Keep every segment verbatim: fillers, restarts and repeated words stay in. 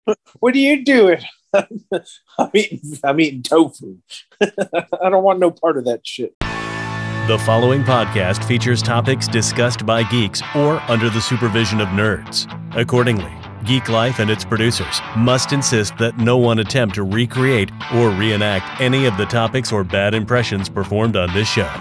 What are you doing? I'm eating. I'm eating tofu. I don't want no part of that shit. The following podcast features topics discussed by geeks or under the supervision of nerds. Accordingly, Geek Life and its producers must insist that no one attempt to recreate or reenact any of the topics or bad impressions performed on this show.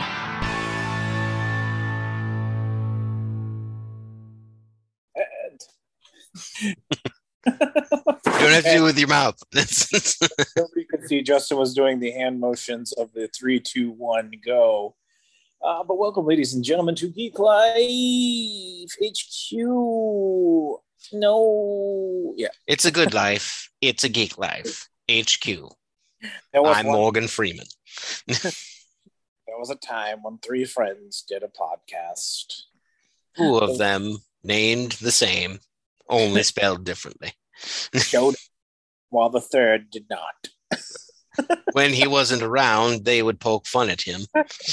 You don't have to do it with your mouth. Nobody could see Justin was doing the hand motions of the three, two, one, go. Uh, but welcome, ladies and gentlemen, to Geek Life H Q. No, yeah, it's a good life. It's a geek life. H Q. I'm one, Morgan Freeman. There was a time when three friends did a podcast. Two of them named the same, only spelled differently. Showed while the third did not. When he wasn't around, they would poke fun at him.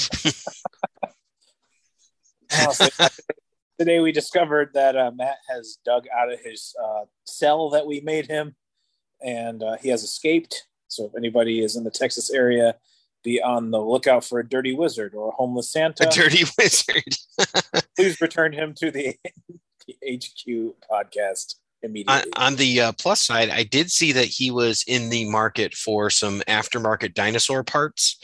Oh, so today we discovered that uh, Matt has dug out of his uh, cell that we made him, and uh, he has escaped. So if anybody is in the Texas area, be on the lookout for a dirty wizard or a homeless Santa. A dirty wizard. Please return him to the, the H Q podcast immediately. On, on the uh, plus side, I did see that he was in the market for some aftermarket dinosaur parts.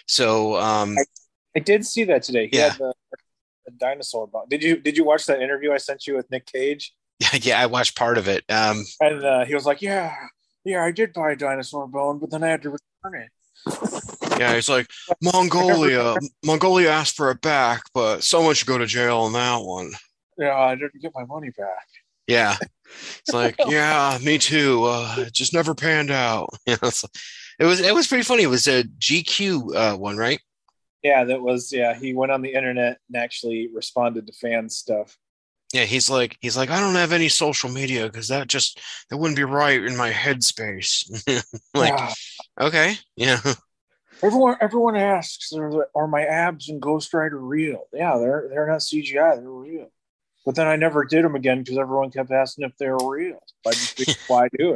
So um, I, I did see that today. He yeah. had the, the dinosaur bone. Did you did you watch that interview I sent you with Nick Cage? Yeah, yeah, I watched part of it. Um, and uh, he was like, "Yeah, yeah, I did buy a dinosaur bone, but then I had to return it." Yeah, he's like, Mongolia. Mongolia asked for it back, but someone should go to jail on that one. Yeah, I didn't get my money back. Yeah. It's like, yeah, me too. Uh, it just never panned out. You know, so it was it was pretty funny. It was a G Q uh, one, right? Yeah, that was, yeah, he went on the internet and actually responded to fan stuff. Yeah, he's like, he's like, I don't have any social media because that just, that wouldn't be right in my headspace. Like, Yeah. Okay, yeah. Everyone everyone asks, are, are my abs in Ghost Rider real? Yeah, they're they're not C G I, they're real. But then I never did them again because everyone kept asking if they were real. I just figured, why do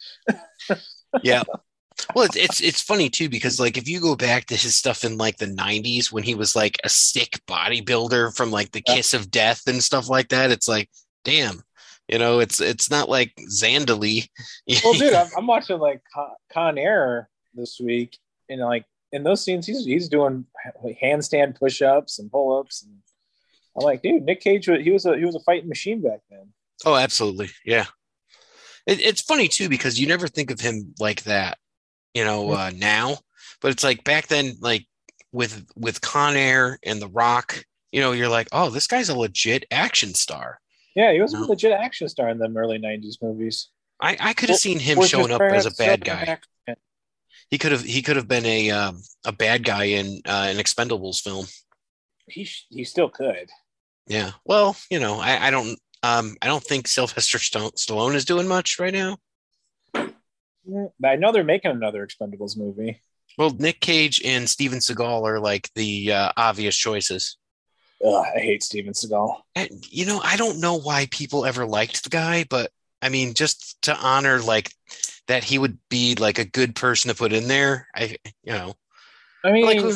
it? Yeah. Well, it's, it's it's funny too because like if you go back to his stuff in like the nineties when he was like a sick bodybuilder from like the Kiss of Death and stuff like that, it's like, damn, you know, it's it's not like Zandali. Well, dude, I'm, I'm watching like Con, Con Air this week, and like in those scenes, he's he's doing like handstand push-ups and pull-ups, and I'm like, dude, Nick Cage, he was a he was a fighting machine back then. Oh, absolutely, yeah. It, it's funny too because you never think of him like that, you know, uh, now. But it's like back then, like with with Con Air and The Rock, you know, you're like, oh, this guy's a legit action star. Yeah, he was No. a legit action star in them early nineties movies. I, I could have seen him Or showing just up as a perhaps bad Southern guy. accent. He could have he could have been a um, a bad guy in uh, an Expendables film. He sh- he still could. Yeah. Well, you know, I, I don't um I don't think Sylvester Stone, Stallone is doing much right now. But I know they're making another Expendables movie. Well, Nick Cage and Steven Seagal are like the uh, obvious choices. Ugh, I hate Steven Seagal. And, you know, I don't know why people ever liked the guy, but I mean, just to honor like that he would be like a good person to put in there. I, you know, I mean, like,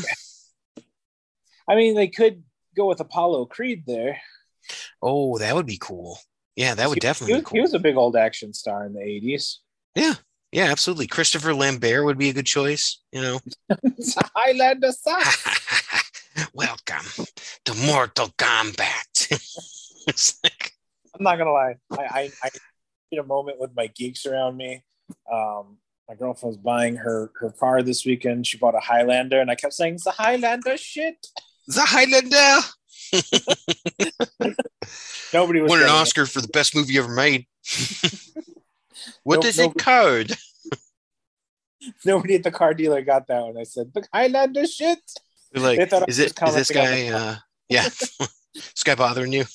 I mean, they could go with Apollo Creed there. oh, that would be cool. Yeah, that would he, definitely he be was, cool. He was a big old action star in the eighties. Yeah, yeah, absolutely. Christopher Lambert would be a good choice. You know, It's a Highlander song. welcome to Mortal Kombat. It's like, I'm not gonna lie. I, I I need a moment with my geeks around me. Um, my girlfriend was buying her her car this weekend. She bought a Highlander, and I kept saying, "It's a Highlander shit." the Highlander Nobody was won an getting it. Oscar for the best movie ever made. What Nope, does nope. it code? Nobody at the car dealer got that one. I said, "The Highlander shit." They're like, They thought I is was it is this commenting guy? on the- Uh, yeah, this guy bothering you?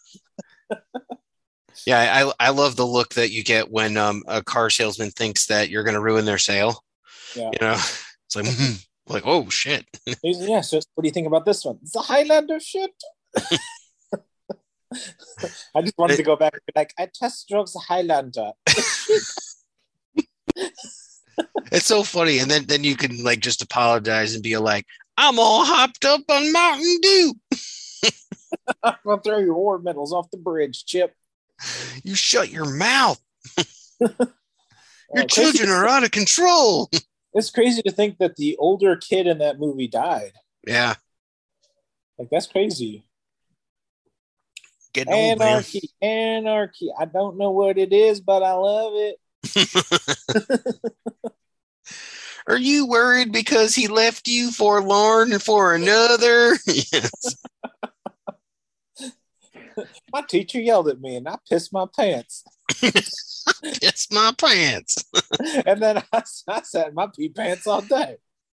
Yeah, I I love the look that you get when um, a car salesman thinks that you're going to ruin their sale. Yeah. You know, it's like mm, like oh shit. He's, yeah. So, what do you think about this one? It's a Highlander shit. I just wanted it, to go back and be like, I test drove the Highlander. It's so funny. And then, then you can like just apologize and be like, I'm all hopped up on Mountain Dew. I'm going to throw your war medals off the bridge, Chip. You shut your mouth. Your oh, children are out of control. It's crazy to think that the older kid in that movie died. Yeah. Like, that's crazy. Getting anarchy, old, anarchy. I don't know what it is, but I love it. Are you worried because he left you forlorn for another? Yes. My teacher yelled at me and I pissed my pants. Pissed my pants. And then I, I sat in my pee pants all day.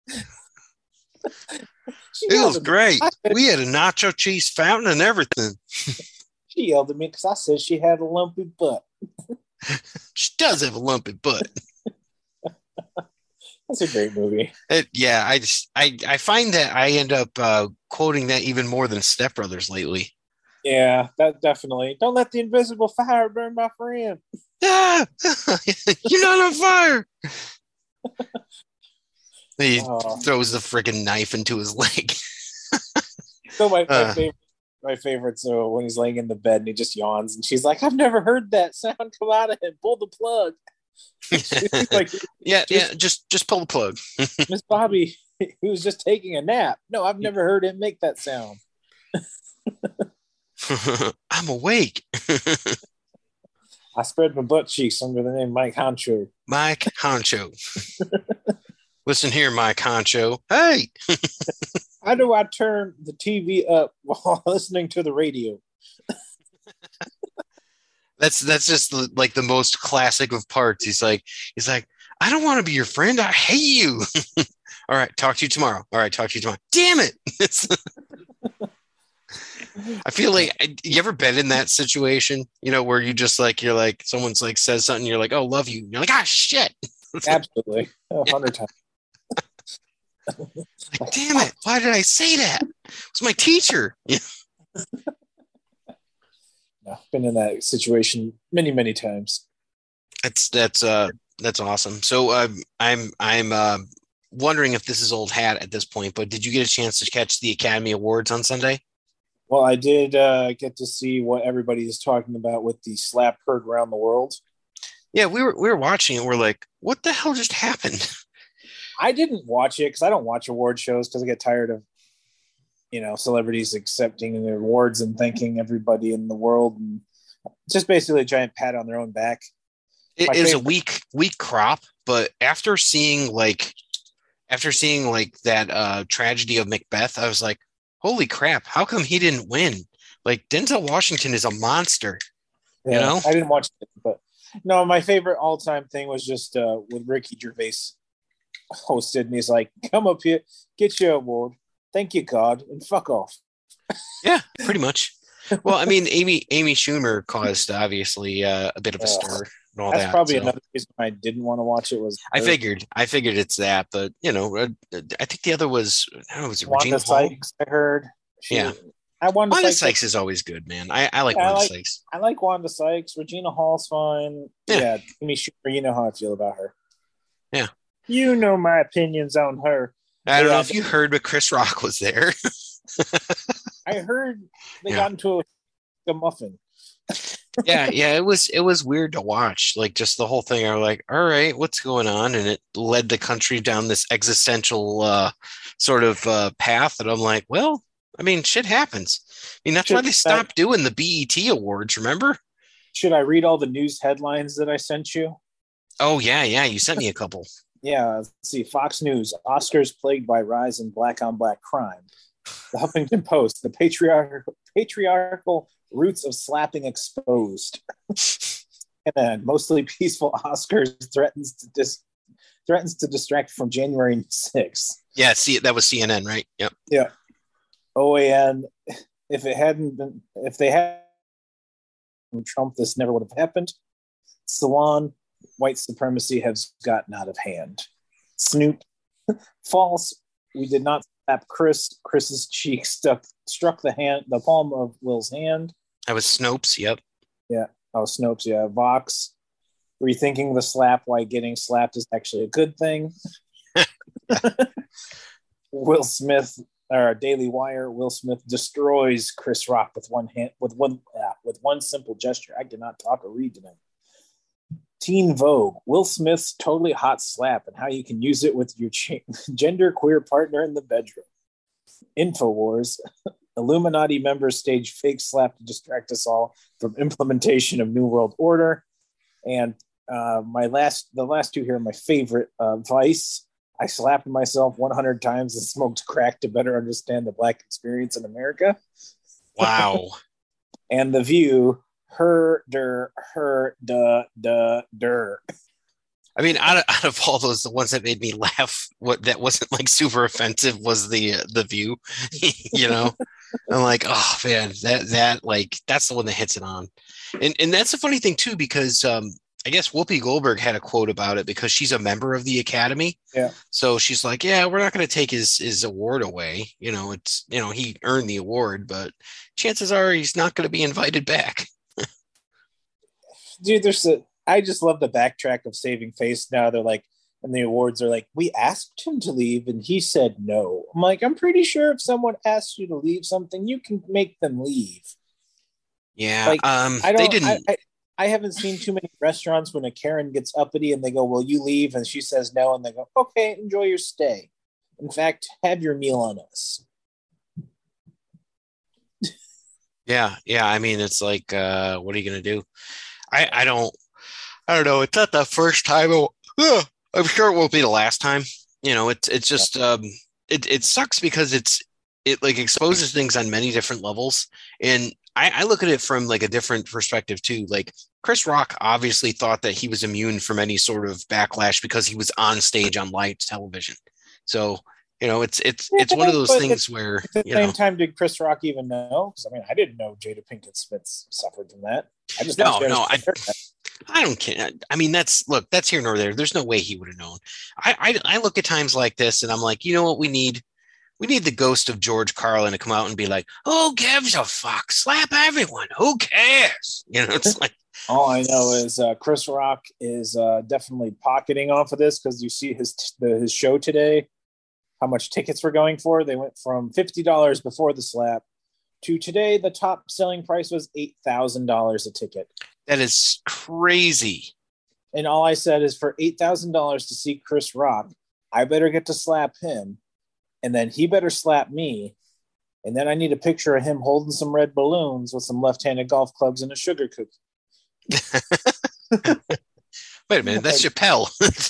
It was great. Said, we had a nacho cheese fountain and everything. She yelled at me because I said she had a lumpy butt. She does have a lumpy butt. That's a great movie. It, yeah, I just I, I find that I end up uh, quoting that even more than Step Brothers lately. Yeah, that definitely. Don't let the invisible fire burn my friend. Ah, you're not on fire. He oh. throws the freaking knife into his leg. So my, my uh, favorite, my favorite. So when he's laying in the bed and he just yawns, and she's like, "I've never heard that sound come out of him. Pull the plug." Like, yeah, just, yeah, just just pull the plug. Miss Bobby, he was just taking a nap. No, I've never heard him make that sound. I'm awake. I spread my butt cheeks under the name Mike Honcho. Mike Honcho. Listen here, Mike Honcho. Hey. How do I turn the T V up while listening to the radio? That's that's just the, like the most classic of parts. He's like, he's like, I don't want to be your friend. I hate you. All right, talk to you tomorrow. All right, talk to you tomorrow. Damn it. I feel like, you ever been in that situation, you know, where you just like, you're like, someone's like says something, you're like, oh, love you. You're like, ah, shit. Absolutely. A hundred times. Like, damn it. Why did I say that? It's my teacher. Yeah. I've been in that situation many, many times. That's, that's, uh, that's awesome. So, um, I'm, I'm, uh, wondering if this is old hat at this point, but did you get a chance to catch the Academy Awards on Sunday? Well, I did uh, get to see what everybody is talking about with the slap heard around the world. Yeah, we were we were watching it. We're like, what the hell just happened? I didn't watch it because I don't watch award shows because I get tired of, you know, celebrities accepting their awards and thanking everybody in the world, and just basically a giant pat on their own back. It My is favorite- a weak weak crop, but after seeing like after seeing like that uh, tragedy of Macbeth, I was like, holy crap, how come he didn't win? Like, Denzel Washington is a monster. Yeah, you know? I didn't watch it, but no, my favorite all-time thing was just uh, with Ricky Gervais hosted, and he's like, come up here, get your award, thank you, God, and fuck off. Yeah, pretty much. Well, I mean, Amy Amy Schumer caused, obviously, uh, a bit of a stir. And all That's that, probably so. Another reason I didn't want to watch it was I figured I figured it's that, but you know, uh, I think the other was I don't know, was it Wanda Regina Sykes? Hall? I heard. She, yeah, I Wanda, Wanda Sykes, Sykes is always good, man. I, I like yeah, Wanda I like, Sykes. I like Wanda Sykes. Regina Hall's fine. Yeah, yeah Amy Schumer, you know how I feel about her. Yeah, you know my opinions on her. I don't yeah, know if you heard, but Chris Rock was there. I heard they Yeah. got into a, a muffin. yeah, yeah, it was it was weird to watch. Like just the whole thing. I was like, all right, what's going on? And it led the country down this existential uh, sort of uh, path. And I'm like, well, I mean, shit happens. I mean, that's Should why they stopped I, doing the B E T awards. Remember? Should I read all the news headlines that I sent you? Oh yeah, yeah. You sent me a couple. Yeah, let's see. Fox News: Oscars plagued by rise in black on black crime. The Huffington Post: the patriarchal patriarchal roots of slapping exposed. And then mostly peaceful Oscars threatens to dis- threatens to distract from January sixth. Yeah, see, that was C N N, right? Yep. Yeah. O A N. If it hadn't been, if they had Trump, this never would have happened. Salon: white supremacy has gotten out of hand. Snoop: false. We did not slap Chris. Chris's cheek stuck struck the hand, the palm of Will's hand. I was Snopes. Yep. Yeah. Oh, Snopes. Yeah. Vox. Rethinking the slap, why getting slapped is actually a good thing. Will Smith, or Daily Wire, Will Smith destroys Chris Rock with one hand, with one, uh, with one simple gesture. I cannot talk or read tonight. Teen Vogue, Will Smith's totally hot slap and how you can use it with your ch- gender queer partner in the bedroom. Infowars, Illuminati members stage fake slap to distract us all from implementation of New World Order. And uh, my last, the last two here are my favorite. Uh, Vice, I slapped myself one hundred times and smoked crack to better understand the Black experience in America. Wow. And The View, her, der, her, duh, duh, der. I mean, out of, out of all those, the ones that made me laugh, what that wasn't like super offensive was the uh, the View. You know, I'm like, oh man, that that like that's the one that hits it on, and and that's a funny thing too because um, I guess Whoopi Goldberg had a quote about it because she's a member of the Academy. Yeah. So she's like, yeah, we're not going to take his his award away. You know, it's you know he earned the award, but chances are he's not going to be invited back. Dude, there's a. I just love the backtrack of Saving Face now. They're like, and the awards are like, we asked him to leave and he said no. I'm like, I'm pretty sure if someone asks you to leave something, you can make them leave. Yeah. Like, um, I don't, they didn't. I, I, I haven't seen too many restaurants when a Karen gets uppity and they go, well, you leave. And she says no. And they go, okay, enjoy your stay. In fact, have your meal on us. Yeah. Yeah. I mean, it's like, uh, what are you going to do? I, I don't. I don't know. It's not the first time. Uh, I'm sure it won't be the last time. You know, it's it's just um, it it sucks because it's it like exposes things on many different levels, and I, I look at it from like a different perspective too. Like Chris Rock obviously thought that he was immune from any sort of backlash because he was on stage on live television. So you know, it's it's it's one of those But things where at the you same know, time, did Chris Rock even know? Because I mean, I didn't know Jada Pinkett Smith suffered from that. I just no, thought she had no, a I. haircut. I don't care. I mean, that's look, that's here nor there. There's no way he would have known. I, I I look at times like this and I'm like, you know what we need? We need the ghost of George Carlin to come out and be like, who gives a fuck? Slap everyone. Who cares? You know, it's like All I know is uh, Chris Rock is uh, definitely pocketing off of this because you see his the, his show today, how much tickets were going for. They went from fifty dollars before the slap to today. The top selling price was eight thousand dollars a ticket. that is crazy. And all I said is for eight thousand dollars to see Chris Rock, I better get to slap him. And then he better slap me. And then I need a picture of him holding some red balloons with some left-handed golf clubs and a sugar cookie. Wait a minute, that's Chappelle.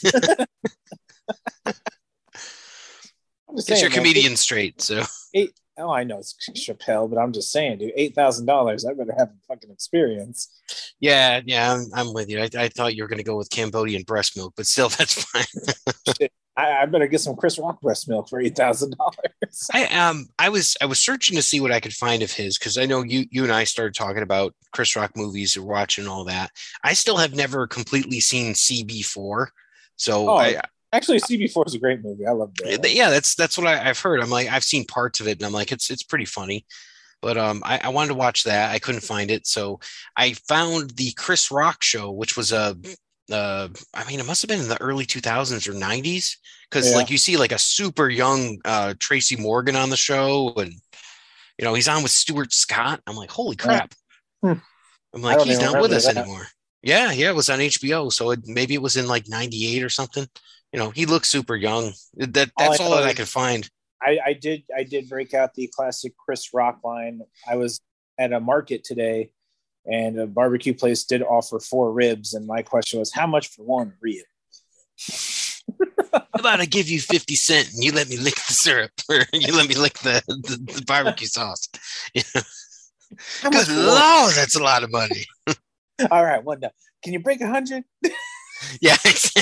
I'm just It's saying, your man, comedian eight, straight. So eight, oh, I know it's Chappelle, but I'm just saying, dude, eight thousand dollars. I better have a fucking experience. yeah, yeah, I'm, I'm with you. I, I thought you were going to go with Cambodian breast milk, but still, that's fine. Shit, I, I better get some Chris Rock breast milk for eight thousand dollars. I um I was I was searching to see what I could find of his because I know you you and I started talking about Chris Rock movies or watching all that. I still have never completely seen C B four, so Oh, I actually, C B four is a great movie. I love that. yeah that's that's what I, I've heard. I'm like I've seen parts of it and I'm like it's it's pretty funny, but um I, I wanted to watch that. I couldn't find it, so I found the Chris Rock show, which was a uh I mean it must have been in the early two thousands or nineties because Yeah. like you see like a super young uh Tracy Morgan on the show and you know he's on with Stuart Scott. I'm like holy crap. Hmm. I'm I like don't he's even not with remember us that. anymore. Yeah, yeah, it was on H B O, so it, maybe it was in like ninety-eight or something. You know, he looks super young. That All that's I all, know that I is- could find. I, I did I did break out the classic Chris Rock line. I was at a market today, and a barbecue place did offer four ribs, and my question was, how much for one rib? How about I give you fifty cent and you let me lick the syrup or you let me lick the, the, the barbecue sauce? You know? How much Good for one? Lord, that's a lot of money. All right, one down. Can you break a hundred? Yeah.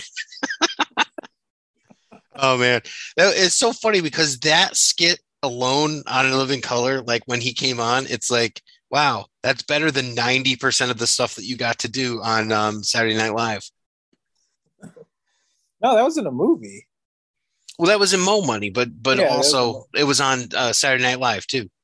Oh man, that, it's so funny because that skit alone on In Living Color, like when he came on, it's like, wow, that's better than ninety percent of the stuff that you got to do on um, Saturday Night Live. No, that was in a movie. Well, that was in Mo Money, but but Yeah, that was also it was on uh, Saturday Night Live too.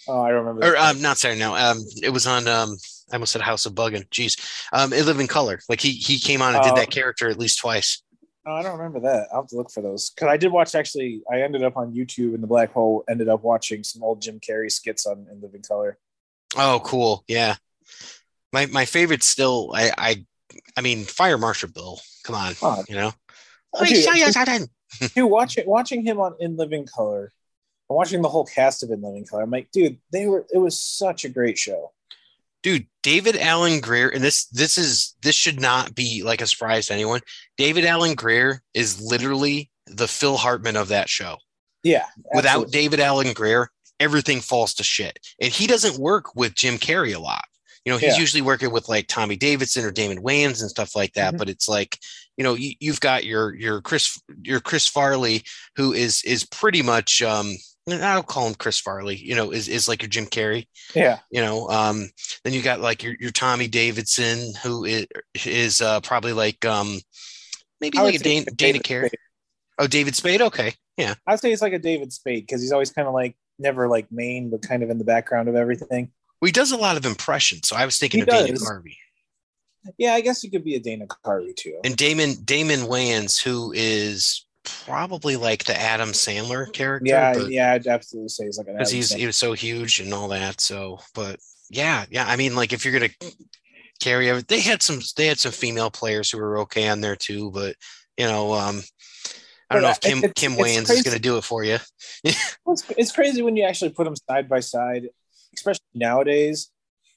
Oh, I remember. Or that. um, not Saturday Night. Um, it was on. Um, I almost said House of Buggin'. Jeez. Um, In Living Color. Like he he came on and did Oh. that character at least twice. Oh, I don't remember that. I'll have to look for those because I did watch. Actually, I ended up on YouTube in the black hole. Ended up watching some old Jim Carrey skits on In Living Color. Oh, cool. Yeah. My my favorite still. I I I mean, Fire Marshal Bill. Come on. Oh. You know. Oh, dude, dude, watching watching him on In Living Color, and watching the whole cast of In Living Color, I'm like, dude, they were. It was such a great show. Dude, David Alan Grier, and this this is this should not be like a surprise to anyone. David Alan Grier is literally the Phil Hartman of that show. Yeah. Without absolutely. David Alan Grier, everything falls to shit. And he doesn't work with Jim Carrey a lot. You know, he's Yeah. usually working with like Tommy Davidson or Damon Wayans and stuff like that. Mhm. But it's like, you know, you, you've got your your Chris your Chris Farley, who is is pretty much um I'll call him Chris Farley, you know, is, is like your Jim Carrey. Yeah. You know, um, then you got like your, your Tommy Davidson, who is, is uh, probably like um, maybe I would like a say Dana, Dana David Carey. Spade. Oh, David Spade. Okay. Yeah. I'd say it's like a David Spade because he's always kind of like never like main, but kind of in the background of everything. Well, he does a lot of impressions. So I was thinking He of Dana does. Carvey. Yeah, I guess he could be a Dana Carvey too. And Damon Damon Wayans, who is probably like the Adam Sandler character. Yeah, but, yeah, I'd absolutely say he's like an. because he's he was so huge and all that. So, but yeah, yeah. I mean, like if you're gonna carry every, they had some they had some female players who were okay on there too. But you know, um, I don't But, know uh, if Kim it's- Kim it's Wayans is crazy. gonna do it for you. Well, it's, it's crazy when you actually put them side by side, especially nowadays.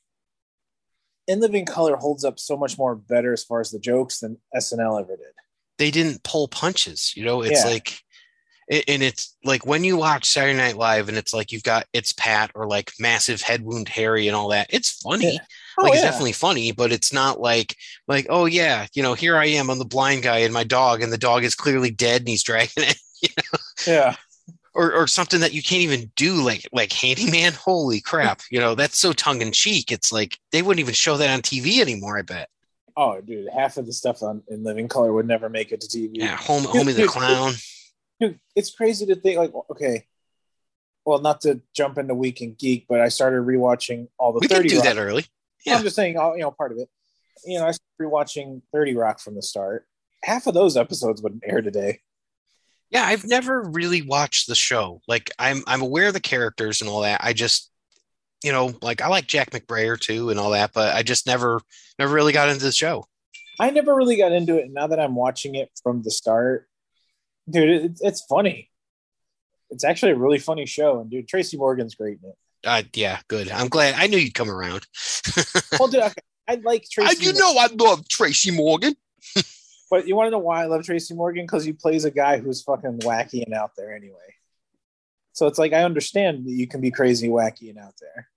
In Living Color holds up so much more better as far as the jokes than S N L ever did. They didn't pull punches. You know, it's Yeah. like. And it's like when you watch Saturday Night Live and it's like you've got It's Pat or like Massive Head Wound Harry and all that. It's funny. Yeah. Oh, Like it's yeah. definitely funny, but it's not like like, oh yeah, you know, here I am, I'm the blind guy and my dog, and the dog is clearly dead and he's dragging it, you know? Yeah. Or or something that you can't even do, like like Handyman. Holy crap. You know, that's so tongue in cheek. It's like they wouldn't even show that on T V anymore, I bet. Oh, dude, half of the stuff on In Living Color would never make it to T V. Yeah, home Dude, homie the dude, clown. Dude, it's crazy to think like, okay, well, not to jump into Week in Geek, but I started rewatching all the We can thirty do Rock. that early. Yeah. I'm just saying, all you know, part of it. You know, I started rewatching thirty Rock from the start. Half of those episodes wouldn't air today. Yeah, I've never really watched the show. Like I'm I'm aware of the characters and all that. I just, you know, like I like Jack McBrayer too and all that, but I just never never really got into the show. I never really got into it. Now that I'm watching it from the start, dude, it, it's funny. It's actually a really funny show, and dude, Tracy Morgan's great in it. Uh, yeah, good. I'm glad. I knew you'd come around. Well, dude, okay, I like Tracy. I, you know, I love Tracy Morgan. But you want to know why I love Tracy Morgan? Because he plays a guy who's fucking wacky and out there anyway. So it's like I understand that you can be crazy, wacky, and out there.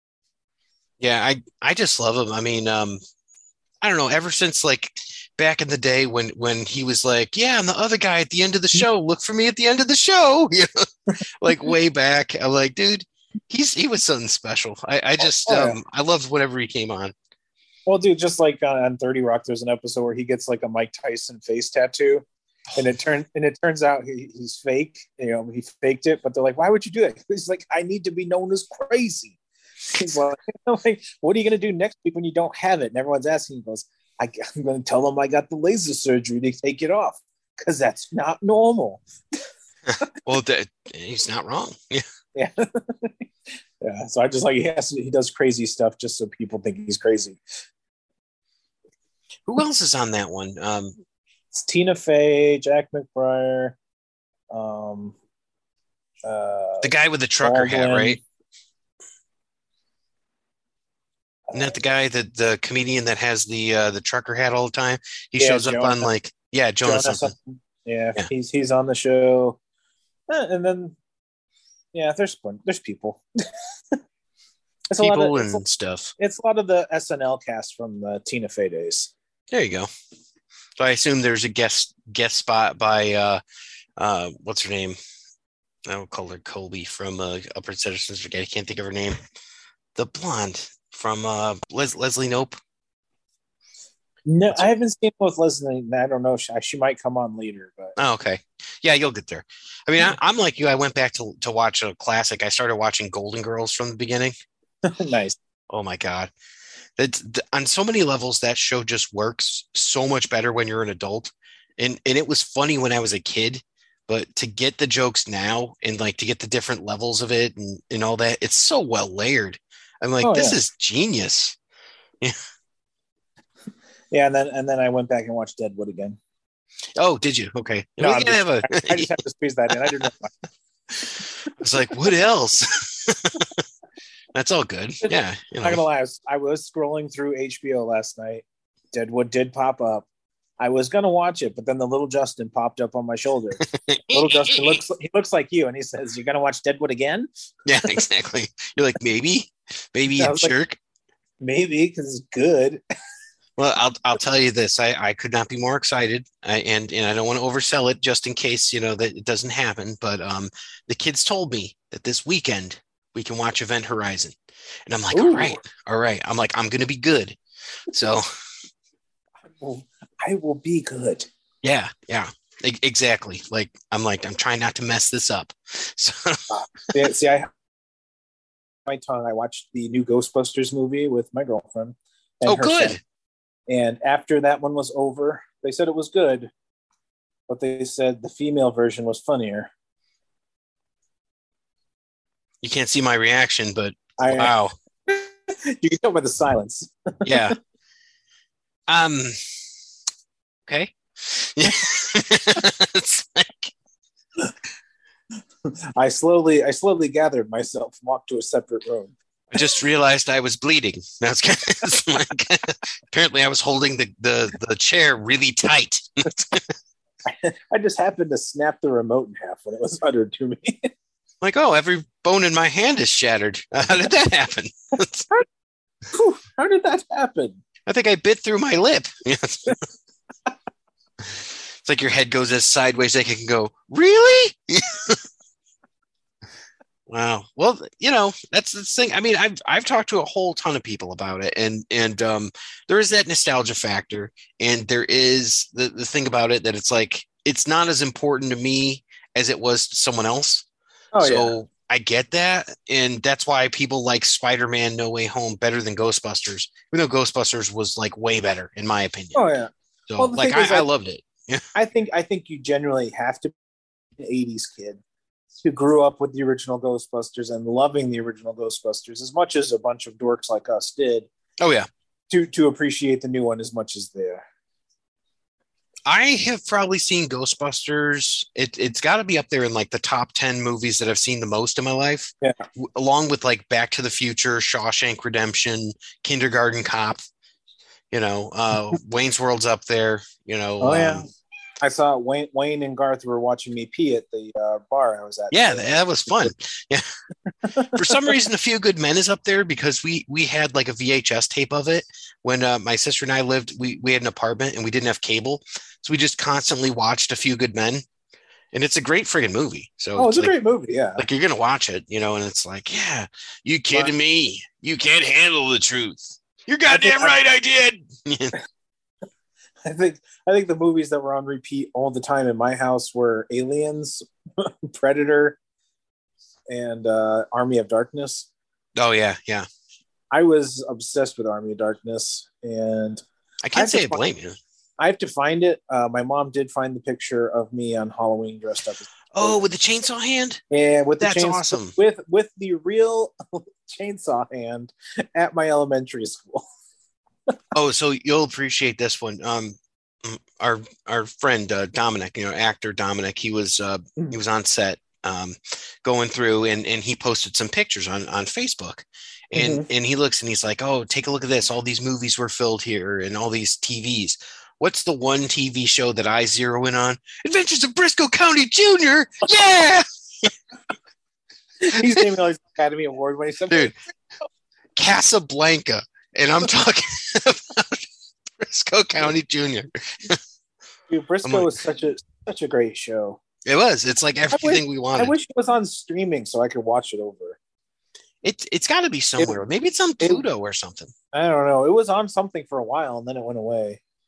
Yeah, I I just love him. I mean, um, I don't know. Ever since like back in the day when when he was like, yeah, I'm the other guy at the end of the show. Look for me at the end of the show. You know, like way back. I'm like, dude, he's he was something special. I I just Oh, yeah. um I loved whenever he came on. Well, dude, just like on, on thirty Rock, there's an episode where he gets like a Mike Tyson face tattoo, and it turns and it turns out he, he's fake. You know, he faked it, but they're like, "Why would you do that?" He's like, "I need to be known as crazy." He's like, I'm like, "What are you gonna do next week when you don't have it?" And everyone's asking. He goes, I, "I'm gonna tell them I got the laser surgery to take it off because that's not normal." Well, that, he's not wrong. Yeah. Yeah, yeah. So I just like he has he does crazy stuff just so people think he's crazy. Who else is on that one? Um, It's Tina Fey, Jack McBrayer, um, uh, the guy with the trucker hat, Baldwin. right? Isn't that the guy that the comedian that has the uh, the trucker hat all the time? He Yeah, shows up Jonah. on like yeah, Jonah, Jonah something. something. Yeah, Yeah. he's he's on the show, Eh, and then yeah, there's there's people. It's a lot People of, it's, and stuff. it's a lot of the S N L cast from the Tina Fey days. There you go. So I assume there's a guest guest spot by uh uh what's her name? I don't call her Colby from uh, Upper Citizens Forget. I can't think of her name. The blonde from uh Les- Leslie Nope. No, That's I a- haven't seen it with Leslie. I don't know. She, she might come on later, but Oh, okay. Yeah, you'll get there. I mean, I, I'm like you. I went back to to watch a classic. I started watching Golden Girls from the beginning. nice. Oh my God. That's th- on so many levels, that show just works so much better when you're an adult. And and it was funny when I was a kid, but to get the jokes now and like to get the different levels of it and, and all that, it's so well layered. I'm like, Oh, this yeah. is genius. Yeah, and then and then I went back and watched Deadwood again. Oh, did you? Okay. No, we I'm can just, have a I, I just have to squeeze that in. I didn't know. I was like, what else? That's all good. Yeah. You I'm not gonna know. lie, I was, I was scrolling through H B O last night. Deadwood did pop up. I was gonna watch it, but then the little Justin popped up on my shoulder. Little Justin looks he looks like you, and he says, "You're gonna watch Deadwood again?" Yeah, exactly. You're like, maybe, maybe I you was like- jerk. Maybe because it's good. Well, I'll I'll tell you this. I, I could not be more excited. I, and and I don't want to oversell it just in case, you know, that it doesn't happen. But um, the kids told me that this weekend we can watch Event Horizon, and I'm like, Ooh. all right, all right. I'm like, I'm gonna be good. So I will, I will be good. yeah, yeah, e- exactly. Like I'm like I'm trying not to mess this up. So Yeah, see, I my tongue. I watched the new Ghostbusters movie with my girlfriend. And oh, her good. son. And after that one was over, they said it was good, but they said the female version was funnier. You can't see my reaction, but I, wow, you can tell by the silence. yeah. Um. Okay. It's like, I slowly, I slowly gathered myself and walked to a separate room. I just realized I was bleeding. That's kind of it's like, apparently I was holding the, the, the chair really tight. I just happened to snap the remote in half when it was uttered to me. Like, oh, every bone in my hand is shattered. How did that happen? Whew, how did that happen? I think I bit through my lip. It's like your head goes as sideways as it can go. Really? Wow. Well, you know, that's the thing. I mean, I've I've talked to a whole ton of people about it, and and um, there is that nostalgia factor, and there is the the thing about it that it's like it's not as important to me as it was to someone else. Oh so yeah. I get that, and that's why people like Spider-Man: No Way Home better than Ghostbusters, even though Ghostbusters was like way better in my opinion. Oh yeah. So Well, the like thing is, I, I like- loved it. Yeah. I think I think you generally have to be an eighties kid who grew up with the original Ghostbusters and loving the original Ghostbusters as much as a bunch of dorks like us did Oh yeah. to to appreciate the new one as much as they're. I have probably seen Ghostbusters. It, it's got to be up there in like the top ten movies that I've seen the most in my life. Yeah. W- along with like Back to the Future, Shawshank Redemption, Kindergarten Cop. You know, uh, Wayne's World's up there. You know. Oh yeah. um, I saw Wayne Wayne and Garth were watching me pee at the uh, bar I was at. yeah, that, that was fun. Yeah. For some reason, A Few Good Men is up there because we we had like a V H S tape of it when uh, my sister and I lived. We we had an apartment and we didn't have cable, so we just constantly watched A Few Good Men, and it's a great friggin' movie. So Oh, it's a like, great movie. Yeah. like you're gonna watch it, you know, and it's like, yeah, you kidding me? You can't handle the truth. You're goddamn I- right, I did. I think I think the movies that were on repeat all the time in my house were Aliens, Predator, and uh, Army of Darkness. Oh yeah, yeah. I was obsessed with Army of Darkness, and I I can't have to say I find- blame you. I have to find it. Uh, my mom did find the picture of me on Halloween dressed up as Oh, with the chainsaw hand? and with the That's chains- awesome. with with the real chainsaw hand at my elementary school. Oh, so you'll appreciate this one. Um, our our friend uh, Dominic, you know, actor Dominic, he was uh, he was on set, um, going through, and and he posted some pictures on on Facebook, and Mhm. and he looks and he's like, oh, take a look at this. All these movies were filled here, and all these T Vs. What's the one T V show that I zero in on? Adventures of Briscoe County Junior Yeah, He's naming all his Academy Award winning stuff. dude, Casablanca, and I'm talking about Briscoe County Junior Dude, Briscoe I'm like- was such a such a great show. It was. It's like everything we I wanted. wish it was on streaming so I could watch it over. It's it's got to be somewhere. Maybe it's on Pluto or something. I don't know. It was on something for a while and then it went away.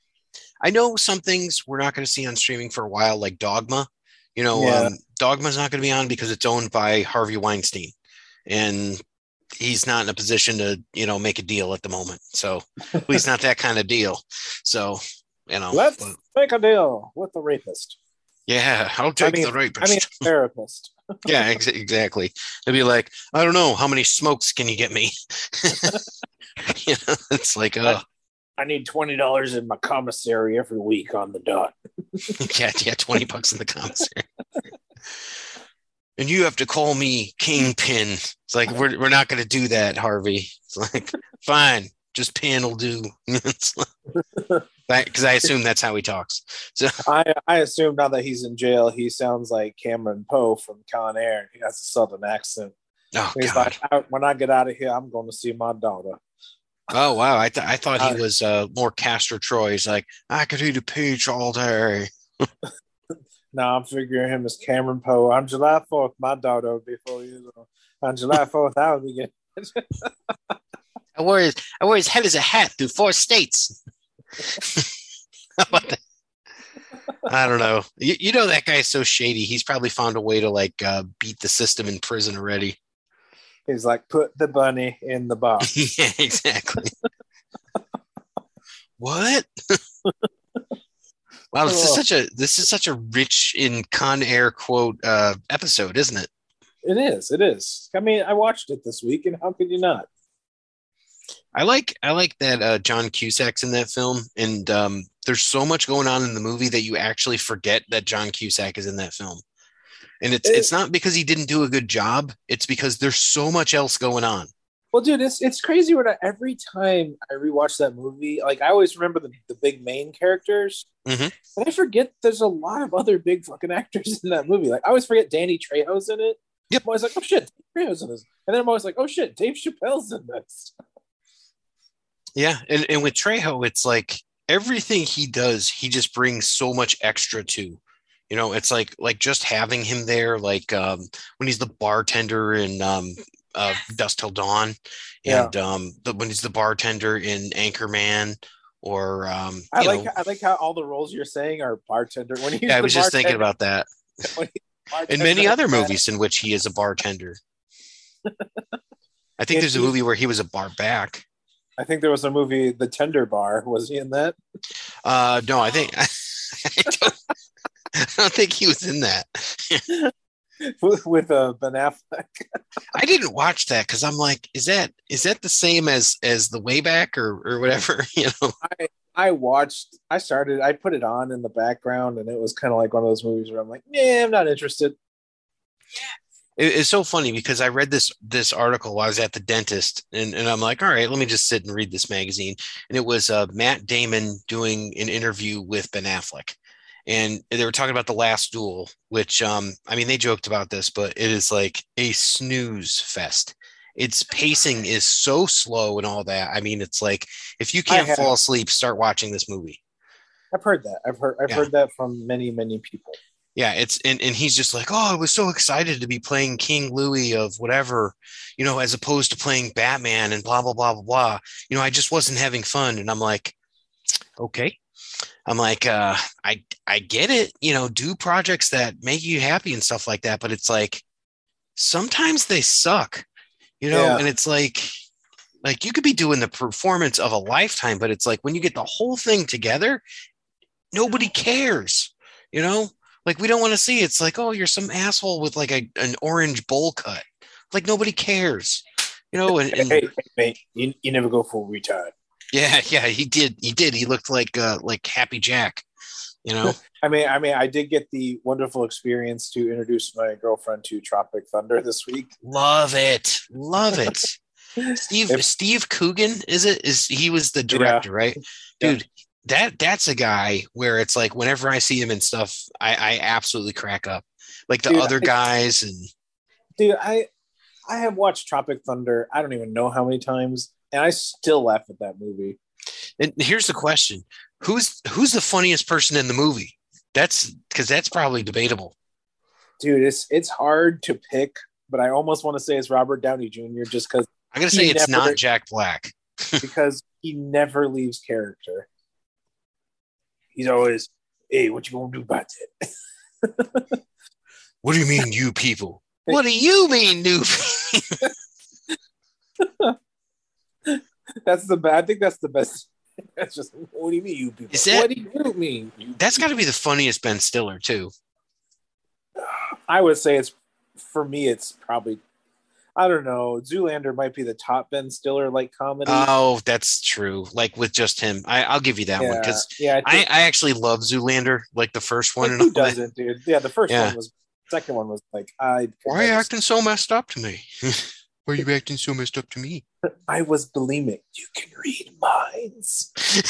I know some things we're not going to see on streaming for a while, like Dogma. You know, Yeah. um, Dogma's not going to be on because it's owned by Harvey Weinstein, and he's not in a position to, you know, make a deal at the moment. So at least not that kind of deal. So, you know, Let's but, make a deal with the rapist. yeah, I'll take I mean, the rapist. I mean, therapist. Yeah, ex- exactly. They'd be like, I don't know, how many smokes can you get me? You know, it's like, oh, I need twenty dollars in my commissary every week on the dot. yeah, yeah, twenty bucks in the commissary. And you have to call me Kingpin. It's like, we're we're not going to do that, Harvey. It's like, fine, just Pin will do. Because I assume that's how he talks. So I I assume now that he's in jail, he sounds like Cameron Poe from Con Air. He has a southern accent. oh He's god, like, when I get out of here, I'm going to see my daughter. oh wow, I th- I thought he Uh, was uh, more Castor Troy. He's like, I could eat a peach all day. Now I'm figuring him as Cameron Poe. On July fourth, my daughter will be four years old. On July fourth, I will begin. I wear his I wear his head as a hat through four states. What the- I don't know. You, you know that guy is so shady. He's probably found a way to like uh, beat the system in prison already. He's like, put the bunny in the box. Yeah, exactly. What? Wow, this is such a this is such a rich in Con Air quote uh, episode, isn't it? It is. It is. I mean, I watched it this week, and how could you not? I like I like that uh, John Cusack's in that film, and um, there's so much going on in the movie that you actually forget that John Cusack is in that film. And it's It- it's not because he didn't do a good job. It's because there's so much else going on. Well, dude, it's it's crazy when I, every time I rewatch that movie, like I always remember the, the big main characters, Mhm. but I forget there's a lot of other big fucking actors in that movie. Like I always forget Danny Trejo's in it. Yep. I'm always like, oh shit, Danny Trejo's in this, and then I'm always like, oh shit, Dave Chappelle's in this. Yeah, and, and with Trejo, it's like everything he does, he just brings so much extra to. You know, it's like like just having him there, like um, when he's the bartender in um, uh, Dusk Till Dawn, Yeah. and um, the, when he's the bartender in Anchorman, or um, I you like know, I like how all the roles you're saying are bartender. When he's yeah, I the was just thinking bartender- about that. when he's the And many bartender- other movies in which he is a bartender. I think Yeah, there's a he- movie where he was a bar back. I think there was a movie, The Tender Bar. Was he in that? Uh, no, I think I don't, I don't think he was in that. with with uh, Ben Affleck. I didn't watch that because I'm like, is that is that the same as as the way back or or whatever? You know? I watched. I started. I put it on in the background, and it was kind of like one of those movies where I'm like, "Yeah, I'm not interested." It, it's so funny because I read this this article while I was at the dentist, and, and I'm like, all right, let me just sit and read this magazine. And it was uh, Matt Damon doing an interview with Ben Affleck, and they were talking about The Last Duel, which um, I mean, they joked about this, but it is like a snooze fest. Its pacing is so slow and all that. I mean, it's like if you can't I have- fall asleep, start watching this movie. I've heard that. I've heard. I've Yeah. heard that from many, many people. Yeah, it's and, and he's just like, oh, I was so excited to be playing King Louis of whatever, you know, as opposed to playing Batman and blah blah blah blah blah. You know, I just wasn't having fun. And I'm like, okay. I'm like, uh, I I get it, you know, do projects that make you happy and stuff like that, but it's like sometimes they suck, you know, Yeah. and it's like like you could be doing the performance of a lifetime, but it's like when you get the whole thing together, nobody cares, you know? Like we don't want to see it's like, oh, you're some asshole with like a an orange bowl cut. Like nobody cares, you know. And, and Hey, hey, mate, you, you never go full retard. yeah, yeah, he did. He did. He looked like uh, like Happy Jack, you know. I mean, I mean, I did get the wonderful experience to introduce my girlfriend to Tropic Thunder this week. Love it, love it. Steve If- Steve Coogan is it? Is he was the director, right? Yeah. Dude, that that's a guy where it's like whenever I see him and stuff, I, I absolutely crack up. Like the Dude, other I- guys and Dude, I I have watched Tropic Thunder. I don't even know how many times, and I still laugh at that movie. and here's the question: Who's who's the funniest person in the movie? That's because that's probably debatable. Dude, it's it's hard to pick, but I almost want to say it's Robert Downey Junior just because I'm gonna say He it's never- not Jack Black. because he never leaves character. he's always, hey, what you gonna do about that? What do you mean, you people? What do you mean, new people? That's the bad. I think that's the best. That's just, what do you mean, you people? Is that, what do you mean? You that's got to be the funniest Ben Stiller, too. I would say it's, for me, it's probably, I don't know. Zoolander might be the top Ben Stiller like comedy. Oh, that's true. Like with just him, I, I'll give you that yeah, one because yeah, I, think, I, I actually love Zoolander, like the first one. Like, and who all that. doesn't, dude? Yeah, the first Yeah. one was. Second one was like, I. Why are you acting so messed up to me? Why are you acting so messed up to me? I was bulimic. You can read minds.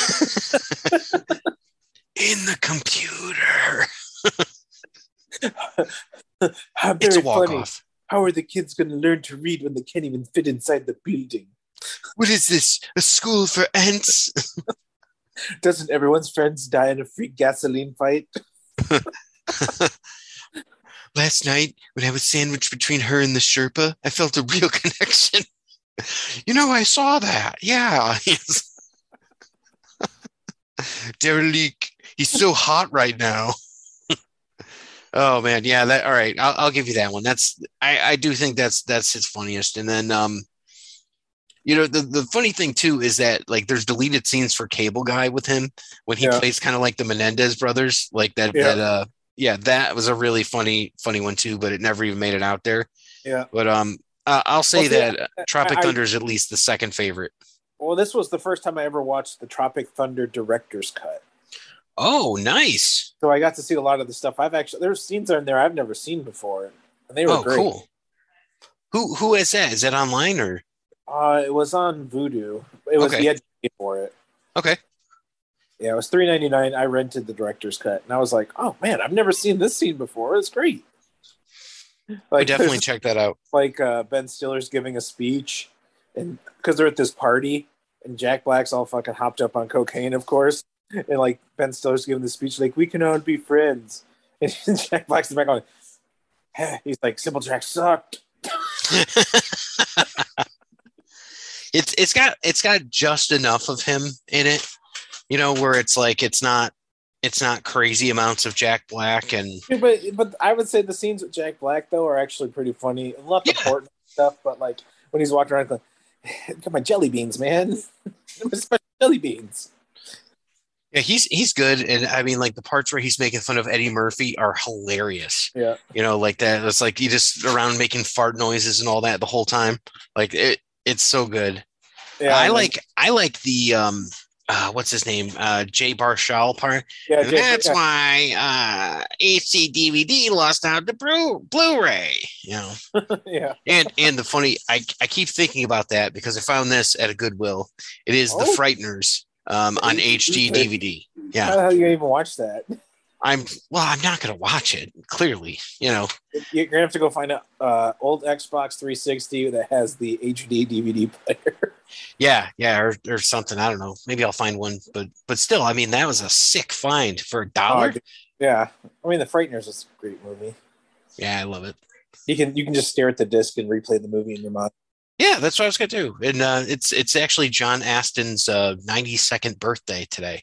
In the computer. How very It's a walk funny. off. How are the kids going to learn to read when they can't even fit inside the building? What is this? A school for ants? Doesn't everyone's friends die in a free gasoline fight? Last night, when I was sandwiched between her and the Sherpa, I felt a real connection. You know, I saw that. Yeah. Derelict. He's so hot right now. Oh man, yeah. That all right. I'll, I'll give you that one. That's I, I do think that's that's his funniest. And then um, you know, the the funny thing too is that like there's deleted scenes for Cable Guy with him when he Yeah. plays kind of like the Menendez brothers, like that. Yeah. That uh, yeah, that was a really funny funny one too, but it never even made it out there. Yeah. But um, uh, I'll say Well, see, that uh, Tropic I- I- Thunder is at least the second favorite. Well, this was the first time I ever watched the Tropic Thunder director's cut. Oh, nice. So I got to see a lot of the stuff I've actually, there's scenes in there I've never seen before. And they were Oh, great. cool. Who who is that? Is that online or? Uh, it was on Vudu. It was Okay. the edge for it. Okay. Yeah, it was three ninety-nine. I rented the director's cut, and I was like, "Oh man, I've never seen this scene before. It's great." I Like definitely there's, check that out. like uh, Ben Stiller's giving a speech, and because they're at this party, and Jack Black's all fucking hopped up on cocaine, of course, and like Ben Stiller's giving the speech, like we can all be friends, and Jack Black's in the back going, hey, he's like, "Simple Jack sucked." it's it's got it's got just enough of him in it, you know, where it's like it's not it's not crazy amounts of Jack Black and Yeah, but but I would say the scenes with Jack Black though are actually pretty funny. Not the Yeah. important stuff, but like when he's walking around, like, got my jelly beans, man. My special jelly beans. yeah, he's he's good. And I mean, like the parts where he's making fun of Eddie Murphy are hilarious. Yeah, You know, like that. It's like he just around making fart noises and all that the whole time. Like it, it's so good. yeah. I and like I like the um uh what's his name? Uh Jay Baruchel part. then- yeah, And Jake- that's yeah. why uh H D D V D lost out to Blu- Blu-ray. You know. yeah. And and the funny I, I keep thinking about that because I found this at a Goodwill. It is The Oh. Frighteners um on H D D V D. How Yeah. the hell you gonna even watch that? I'm well, I'm not gonna watch it, clearly. You know. You're gonna have to go find a uh, old Xbox three sixty that has the H D D V D player. Yeah, yeah, or, or something. I don't know. Maybe I'll find one, but but still, I mean, that was a sick find for a dollar. Oh, yeah, I mean, The Frighteners is a great movie. Yeah, I love it. You can you can just stare at the disc and replay the movie in your mind. Yeah, that's what I was gonna do. And uh, it's it's actually John Aston's uh, ninety-second birthday today.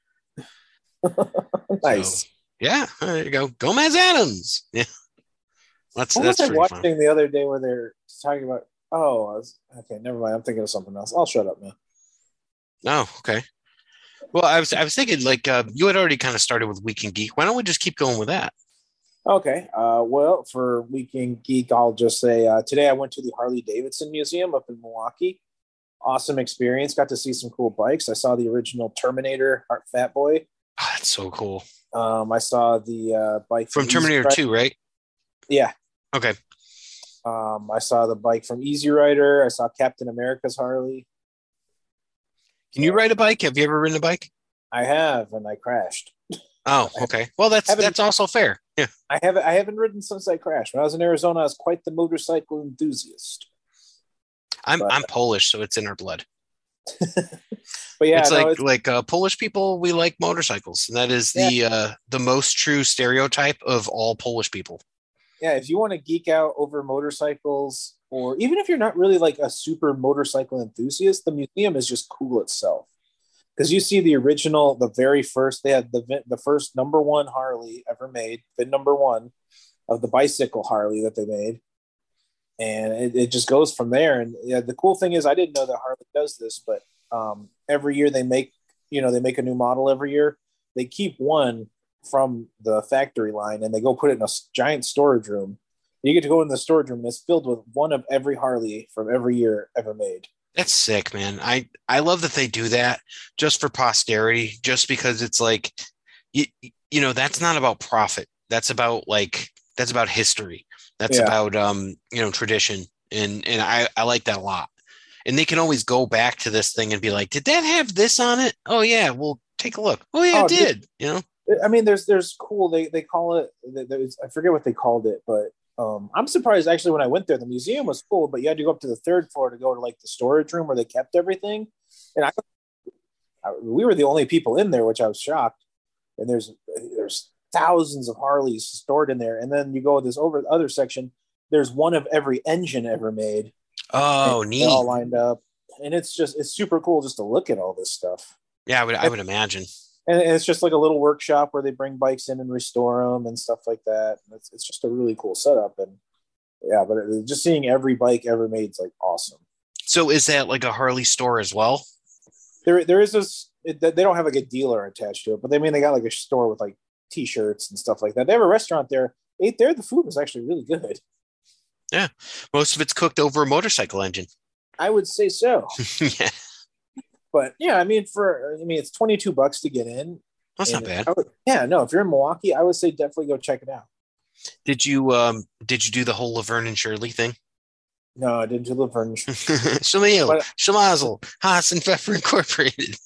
Nice. So, yeah, there you go. Gomez Adams. Yeah, that's What that's was I pretty watching fun. the other day where they're talking about? Oh, I was, okay, never mind. I'm thinking of something else. I'll shut up now. Oh, okay. Well, I was I was thinking like uh, you had already kind of started with Weekend Geek. Why don't we just keep going with that? Okay. Uh, well, for Weekend Geek, I'll just say uh, today I went to the Harley Davidson Museum up in Milwaukee. Awesome experience. Got to see some cool bikes. I saw the original Terminator Art Fat Boy. Oh, that's so cool. Um, I saw the uh, bike From Easy Terminator Rider. two, right? Yeah. Okay. Um, I saw the bike from Easy Rider. I saw Captain America's Harley. Can you ride a bike? Have you ever ridden a bike? I have, and I crashed. Oh, okay. Well, that's Haven't- that's also fair. Yeah. I haven't I haven't ridden since I crashed. When I was in Arizona, I was quite the motorcycle enthusiast. I'm But- I'm Polish, so it's in our blood. But yeah, it's no, like it's- like uh, Polish people, we like motorcycles, and that is the uh, the most true stereotype of all Polish people. yeah, if you want to geek out over motorcycles, or even if you're not really like a super motorcycle enthusiast, the museum is just cool itself. because you see the original, the very first, they had the the first number one Harley ever made, the number one of the bicycle Harley that they made. And it, it just goes from there. And yeah, the cool thing is I didn't know that Harley does this, but um, every year they make, you know, they make a new model every year. They keep one from the factory line and they go put it in a giant storage room. You get to go in the storage room and it's filled with one of every Harley from every year ever made. That's sick, man. I, I love that they do that just for posterity, just because it's like, you, you know, that's not about profit. That's about like, that's about history. That's Yeah. about, um, you know, tradition. And, and I, I like that a lot. And they can always go back to this thing and be like, did that have this on it? Oh yeah. Well, take a look. Oh yeah, Oh, it did. You know? I mean, there's there's cool. They they call it. There's, I forget what they called it, but um, I'm surprised actually when I went there. The museum was cool, but you had to go up to the third floor to go to like the storage room where they kept everything. And I, I we were the only people in there, which I was shocked. And there's there's thousands of Harleys stored in there. And then you go to this over other section. There's one of every engine ever made. Oh, and neat. they're all lined up, and it's just it's super cool just to look at all this stuff. Yeah, I would, I would imagine. And it's just like a little workshop where they bring bikes in and restore them and stuff like that. And it's, it's just a really cool setup. And yeah, but it, just seeing every bike ever made is like awesome. So is that like a Harley store as well? There, there is this. It, they don't have like a dealer attached to it, but they I mean they got like a store with like T-shirts and stuff like that. They have a restaurant there. Ate there. The food was actually really good. Yeah, most of it's cooked over a motorcycle engine. I would say so. Yeah, But yeah, I mean, for I mean, it's twenty-two bucks to get in. that's not And bad. I would- yeah, no, if you're in Milwaukee, I would say definitely go check it out. Did you um did you do the whole Laverne and Shirley thing? No, I didn't do Laverne. Shamil, But- Shamazel, Haas and Pfeffer Incorporated.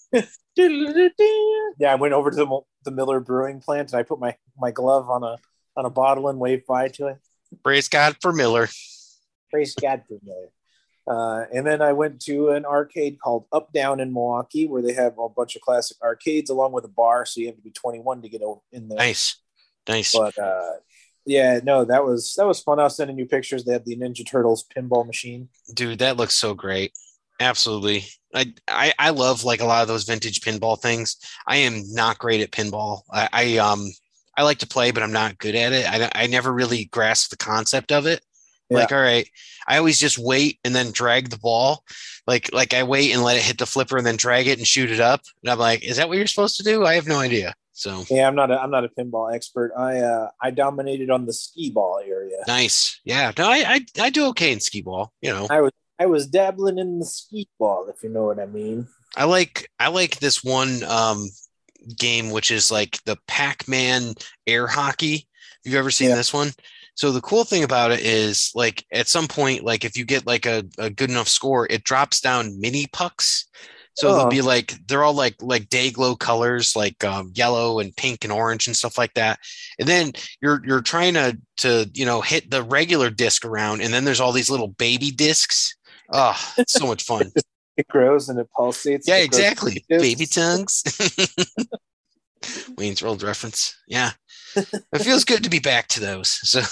Yeah, I went over to the, the Miller Brewing plant and I put my, my glove on a on a bottle and waved bye to it. Praise God for Miller. Praise God for Miller. Uh, and then I went to an arcade called Up Down in Milwaukee, where they have a bunch of classic arcades along with a bar, so you have to be twenty-one to get in there. Nice, nice. But uh, yeah, no, that was that was fun. I was sending you pictures. They had the Ninja Turtles pinball machine. Dude, that looks so great. Absolutely. I, I I love like a lot of those vintage pinball things. I am not great at pinball. I, I um I like to play, but I'm not good at it. I I never really grasped the concept of it. Like, Yeah. all right, I always just wait and then drag the ball. Like like I wait and let it hit the flipper and then drag it and shoot it up. And I'm like, is that what you're supposed to do? I have no idea. So Yeah, I'm not a I'm not a pinball expert. I uh, I dominated on the skee ball area. nice. Yeah. No, I I, I do okay in skee ball. You know. I was I was dabbling in the skee ball, if you know what I mean. I like I like this one um, game, which is like the Pac-Man air hockey. Have you ever seen Yeah. this one? So the cool thing about it is like at some point, like if you get like a, a good enough score, it drops down mini pucks. So Oh. they'll be like they're all like like day glow colors, like um, yellow and pink and orange and stuff like that. And then you're you're trying to to you know hit the regular disc around, and then there's all these little baby discs. Oh, it's so much fun. It grows and it pulsates. Yeah, It grows- exactly. Baby tongues. Wayne's World reference. Yeah. It feels good to be back to those. So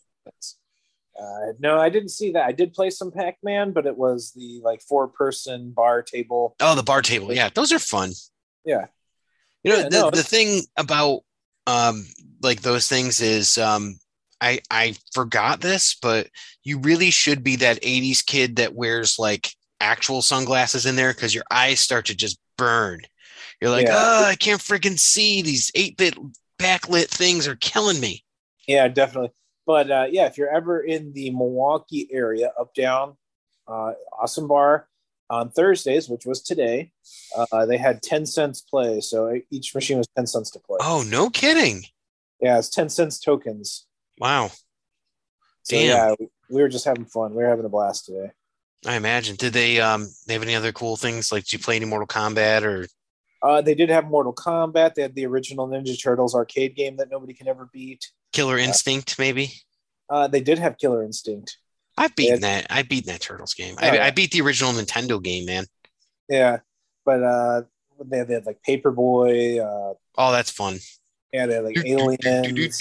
Uh, no, I didn't see that. I did play some Pac-Man, but it was the like four-person bar table. oh, the bar table. Yeah, those are fun. Yeah, You know, Yeah, the, no, the it's- thing about um like those things is um I I forgot this, but you really should be that eighties kid that wears like actual sunglasses in there because your eyes start to just burn. You're like, Yeah. oh, I can't freaking see. These eight-bit backlit things are killing me. yeah, definitely. But uh, yeah, if you're ever in the Milwaukee area, up down, uh, awesome bar on Thursdays, which was today. Uh, they had ten cents play, so each machine was ten cents to play. Oh, no kidding. Yeah, it's ten cents tokens. Wow. So Damn. yeah, we were just having fun. We were having a blast today. I imagine. Did they um they have any other cool things? Like, did you play any Mortal Kombat or Uh, they did have Mortal Kombat. They had the original Ninja Turtles arcade game that nobody can ever beat. Killer Instinct? Maybe. Uh, they did have Killer Instinct. I've beaten Yeah. that. I've beaten that Turtles game. Oh, I, yeah. I beat the original Nintendo game, man. Yeah, but uh, they had, they had like Paperboy. Uh, Oh, that's fun. yeah, they had like Aliens.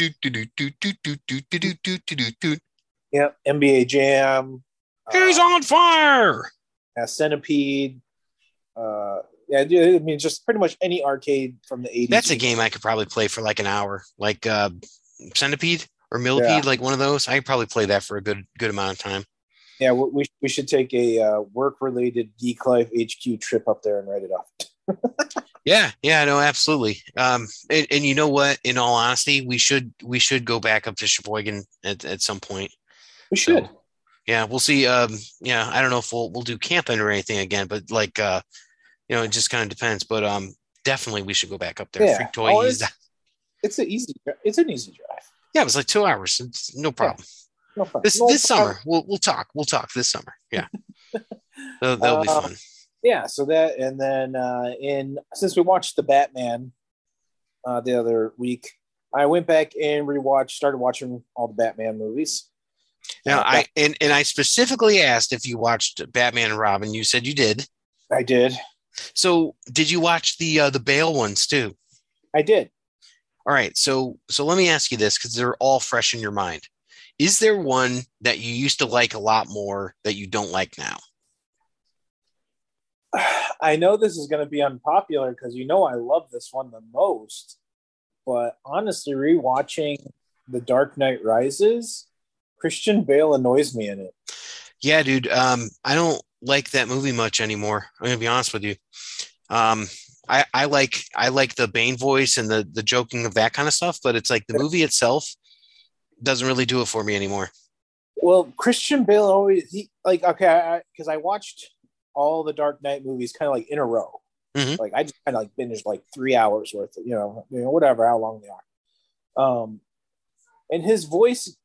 Yeah, N B A Jam. He's Uh, on fire. yeah, Centipede. Uh, Yeah, I mean, just pretty much any arcade from the eighties. That's a game I could probably play for like an hour, like uh, Centipede or Millipede, Yeah. like one of those. I could probably play that for a good good amount of time. Yeah, we we should take a uh, work-related Geek Life H Q trip up there and write it off. Yeah, yeah, no, absolutely. Um, and, and you know what? In all honesty, we should we should go back up to Sheboygan at, at some point. We should. So, yeah, we'll see. Um, yeah, I don't know if we'll we'll do camping or anything again, but like, uh, you know, it just kind of depends. But um, definitely we should go back up there. Yeah. Freak Toy. Oh, He's- it's, it's an easy. It's an easy drive. yeah, it was like two hours. It's no problem. No problem. This No this problem. summer, we'll we'll talk. We'll talk this summer. Yeah, that'll, that'll be Uh, fun. Yeah. So that, and then uh, in since we watched the Batman uh, the other week, I went back and rewatched. Started watching all the Batman movies. Now, Uh, I and and I specifically asked if you watched Batman and Robin. You said you did. I did. So, did you watch the uh, the Bale ones too? I did. All right. So, so let me ask you this because they're all fresh in your mind. Is there one that you used to like a lot more that you don't like now? I know this is going to be unpopular because you know I love this one the most, but honestly, rewatching The Dark Knight Rises, Christian Bale annoys me in it. Yeah, dude. Um, I don't like that movie much anymore. I'm gonna be honest with you. Um, I, I like I like the Bane voice and the the joking of that kind of stuff, but it's like the movie itself doesn't really do it for me anymore. Well, Christian Bale always he like okay because I, I watched all the Dark Knight movies kind of like in a row. Mhm. Like I just kind of like binged like three hours worth, of, you know, you know, whatever how long they are. Um, and his voice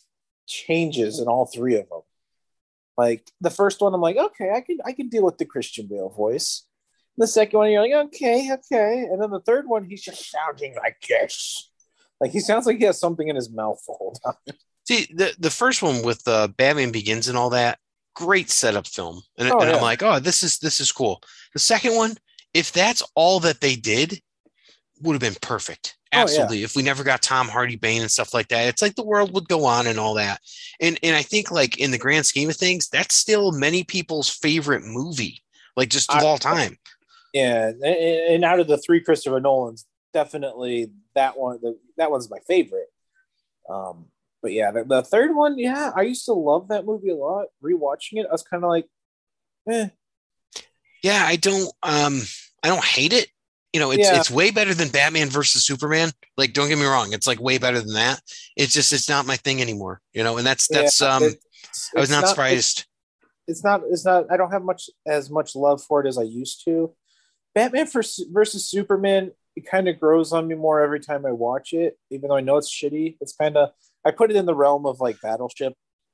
changes in all three of them. Like the first one, I'm like, okay, I can I can deal with the Christian Bale voice. The second one, you're like, okay, okay, and then the third one, he's just sounding like this. Like he sounds like he has something in his mouth the whole time. See, the the first one with uh, Batman Begins and all that, great setup film, and, Oh, and yeah. I'm like, oh, this is this is cool. The second one, if that's all that they did, would have been perfect. Oh, yeah. Absolutely. If we never got Tom Hardy, Bane, and stuff like that, it's like the world would go on and all that. And and I think like in the grand scheme of things, that's still many people's favorite movie, like just of I- all time. Yeah, and, and out of the three Christopher Nolans, definitely that one. The, that one's my favorite. Um, but yeah, the, the third one, yeah, I used to love that movie a lot. Rewatching it, I was kind of like, eh. Yeah, I don't um I don't hate it. You know, it's Yeah. it's way better than Batman versus Superman. Like, don't get me wrong, it's like way better than that. It's just it's not my thing anymore. You know, and that's that's Yeah, um it's- I was it's not surprised. It's not. It's not. I don't have much as much love for it as I used to. Batman for, versus Superman, it kind of grows on me more every time I watch it, even though I know it's shitty. It's kind of. I put it in the realm of like Battleship.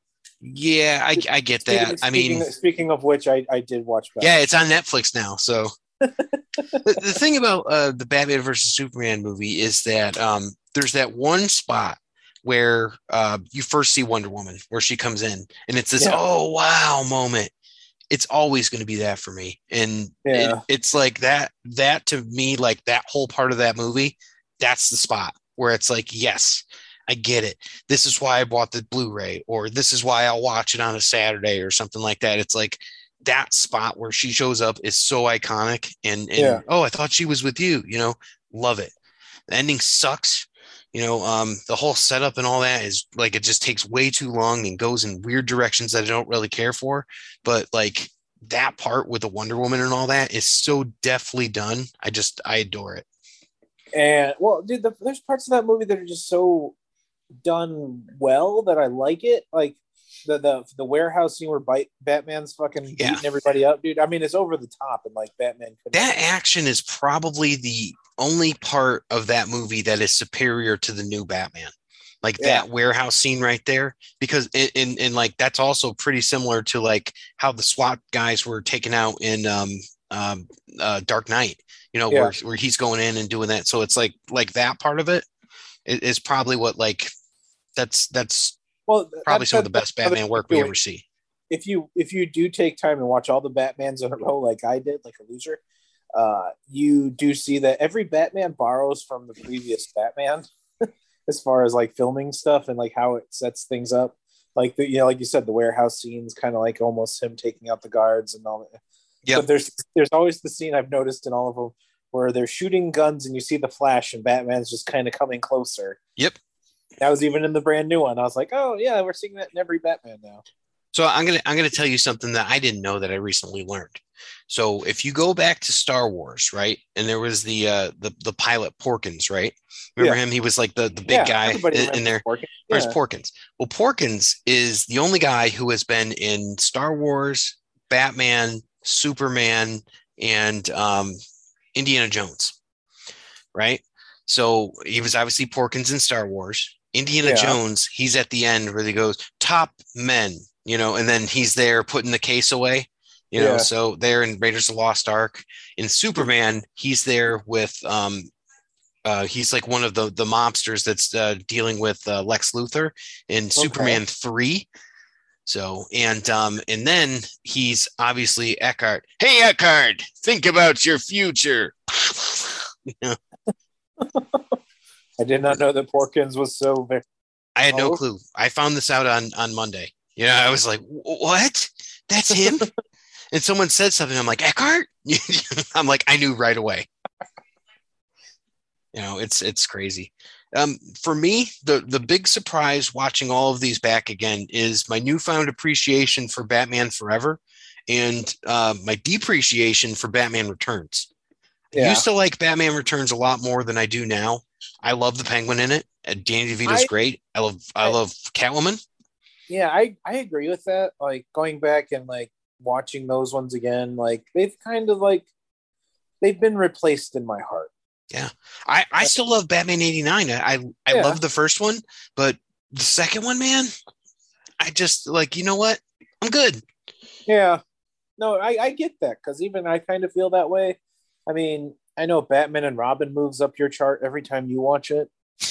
Yeah, I I get that. Speaking, I mean, speaking, speaking of which, I, I did watch. yeah, it's on Netflix now. So the, the thing about uh, the Batman versus Superman movie is that um, there's that one spot where uh, you first see Wonder Woman, where she comes in, and it's this Yeah. oh wow moment. It's always going to be that for me, and Yeah. it, it's like that. That to me, like that whole part of that movie, that's the spot where it's like, yes, I get it. This is why I bought the Blu-ray, or this is why I'll watch it on a Saturday or something like that. It's like that spot where she shows up is so iconic, and, and Yeah. oh, I thought she was with you, you know, love it. The ending sucks. You know, um, the whole setup and all that is like, it just takes way too long and goes in weird directions that I don't really care for. But like that part with the Wonder Woman and all that is so deftly done. I just, I adore it. And well, dude, the, there's parts of that movie that are just so done well that I like it. Like the the the warehouse scene where Bite, Batman's fucking beating Yeah. everybody up, dude. I mean, it's over the top, and like Batman couldn't. That action is probably the only part of that movie that is superior to the new Batman. Like Yeah. that warehouse scene right there, because in, in, in like, that's also pretty similar to like how the SWAT guys were taken out in um, um, uh, Dark Knight, you know, Yeah. where, where he's going in and doing that. So it's like, like that part of it is, is probably what, like, that's, that's well, probably that- some of the that- best that's another Batman work thing we too. ever see. If you if you do take time and watch all the Batmans in a row, like I did, like a loser, uh, you do see that every Batman borrows from the previous Batman, as far as like filming stuff and like how it sets things up. Like the, you know, like you said, the warehouse scenes, kind of like almost him taking out the guards and all that. Yep. But there's there's always the scene I've noticed in all of them where they're shooting guns and you see the flash and Batman's just kind of coming closer. Yep. That was even in the brand new one. I was like, oh yeah, we're seeing that in every Batman now. So I'm gonna I'm gonna tell you something that I didn't know that I recently learned. So if you go back to Star Wars, right, and there was the uh, the the pilot Porkins, right? Remember yeah. him? He was like the, the big yeah, guy in, in there. Porkins. Yeah. Yeah. Porkins. Well, Porkins is the only guy who has been in Star Wars, Batman, Superman, and um, Indiana Jones, right? So he was obviously Porkins in Star Wars. Indiana yeah. Jones, he's at the end where he goes, top men, you know, and then he's there putting the case away, you know, yeah. so there in Raiders of the Lost Ark. In Superman, he's there with, um, uh, he's like one of the, the mobsters that's uh, dealing with uh, Lex Luthor in okay. Superman three. So, and, um, and then he's obviously Eckhart. Hey, Eckhart, think about your future. You know? I did not know that Porkins was so very. I had no oh. clue. I found this out on, on Monday. You know, I was like, what? That's him? And someone said something. I'm like, Eckhart? I'm like, I knew right away. You know, it's it's crazy. Um, for me, the, the big surprise watching all of these back again is my newfound appreciation for Batman Forever and uh, my depreciation for Batman Returns. Yeah. I used to like Batman Returns a lot more than I do now. I love the Penguin in it. And Danny DeVito's I, great. I love I, I love Catwoman. Yeah, I, I agree with that. Like going back and like watching those ones again, like they've kind of like they've been replaced in my heart. Yeah. I, I still love Batman eighty-nine. I I yeah. love the first one, but the second one, man, I just like, you know what? I'm good. Yeah. No, I, I get that because even I kind of feel that way. I mean, I know Batman and Robin moves up your chart every time you watch it.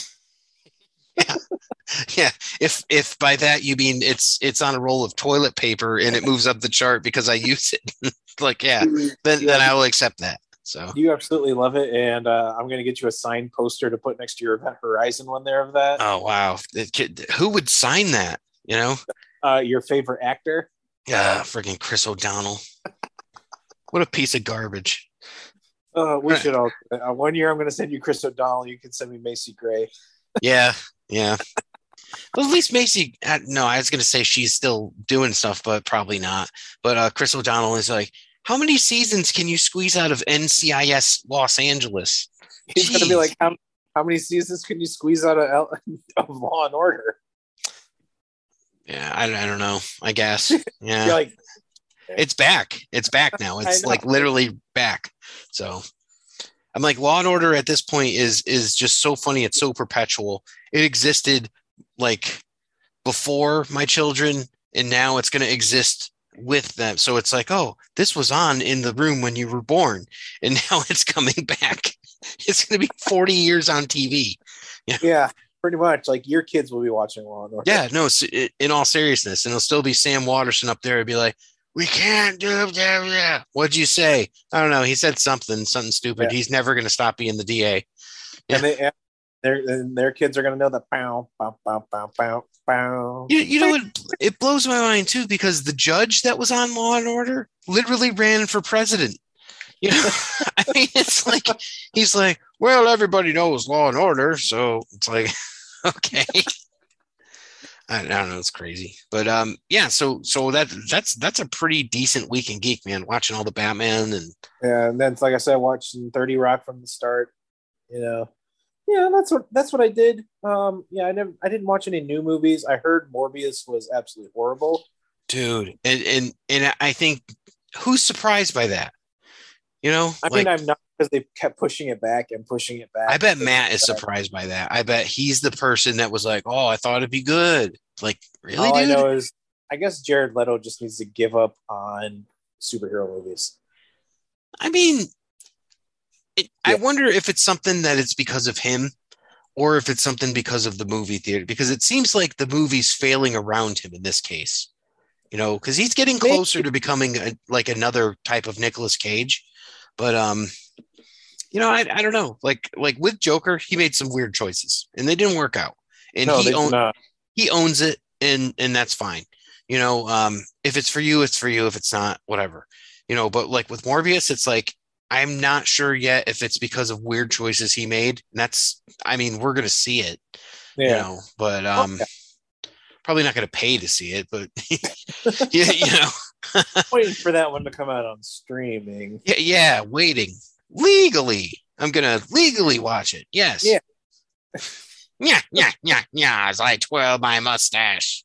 Yeah. Yeah. If if by that you mean it's it's on a roll of toilet paper and it moves up the chart because I use it, like yeah, then yeah. then I will accept that. So you absolutely love it, and uh, I'm going to get you a signed poster to put next to your Event Horizon one there of that. Oh wow, it, who would sign that? You know, uh, your favorite actor? Yeah, freaking Chris O'Donnell. What a piece of garbage. Uh, we should all. Uh, one year, I'm going to send you Chris O'Donnell. You can send me Macy Gray. Yeah, yeah. Well, at least Macy. Uh, no, I was going to say she's still doing stuff, but probably not. But uh, Chris O'Donnell is like, how many seasons can you squeeze out of N C I S Los Angeles? He's going to be like, how, how many seasons can you squeeze out of, L- of Law and Order? Yeah, I, I don't know. I guess. Yeah. You're like, it's back. It's back now. It's like literally back. So I'm like, Law and Order at this point is is just so funny. It's so perpetual. It existed like before my children, and now it's going to exist with them. So it's like, oh, this was on in the room when you were born, and now it's coming back. It's going to be forty years on T V. Yeah. Yeah, pretty much. Like your kids will be watching Law and Order. Yeah, no, in all seriousness, and it'll still be Sam Waterston up there and be like, we can't do that. What'd you say? I don't know. He said something, something stupid. Yeah. He's never going to stop being the D A. Yeah. And, they, and their and their kids are going to know the pow, pow, pow, pow, pow, pow. You, you know what? It blows my mind too, because the judge that was on Law and Order literally ran for president. You know, I mean, it's like, he's like, well, everybody knows Law and Order. So it's like, okay. I don't know, it's crazy, but um, yeah. So, so that that's that's a pretty decent week in geek, man. Watching all the Batman and yeah, and then like I said, watching thirty Rock from the start. You know, yeah, that's what that's what I did. Um, yeah, I never, I didn't watch any new movies. I heard Morbius was absolutely horrible, dude, and and and I think who's surprised by that? You know, I like, mean, I'm not, because they kept pushing it back and pushing it back. I bet Matt is surprised by that. I bet he's the person that was like, "Oh, I thought it'd be good." Like, really? All dude? I know is, I guess Jared Leto just needs to give up on superhero movies. I mean, it, yeah. I wonder if it's something that it's because of him, or if it's something because of the movie theater. Because it seems like the movie's failing around him in this case. You know, because he's getting closer to becoming a, like another type of Nicolas Cage. But um, you know, I I don't know. Like like with Joker, he made some weird choices, and they didn't work out. And no, he owned. Not. He owns it, and and that's fine. You know, um, if it's for you, it's for you. If it's not, whatever. you know, but like with Morbius, it's like, I'm not sure yet if it's because of weird choices he made. And that's, I mean, we're going to see it, Yeah. you know, but um, Okay. probably not going to pay to see it, but yeah, you know, Waiting for that one to come out on streaming. yeah, yeah, waiting legally. I'm going to legally watch it. Yes. Yeah. Yeah, yeah, yeah, yeah. As I twirl my mustache.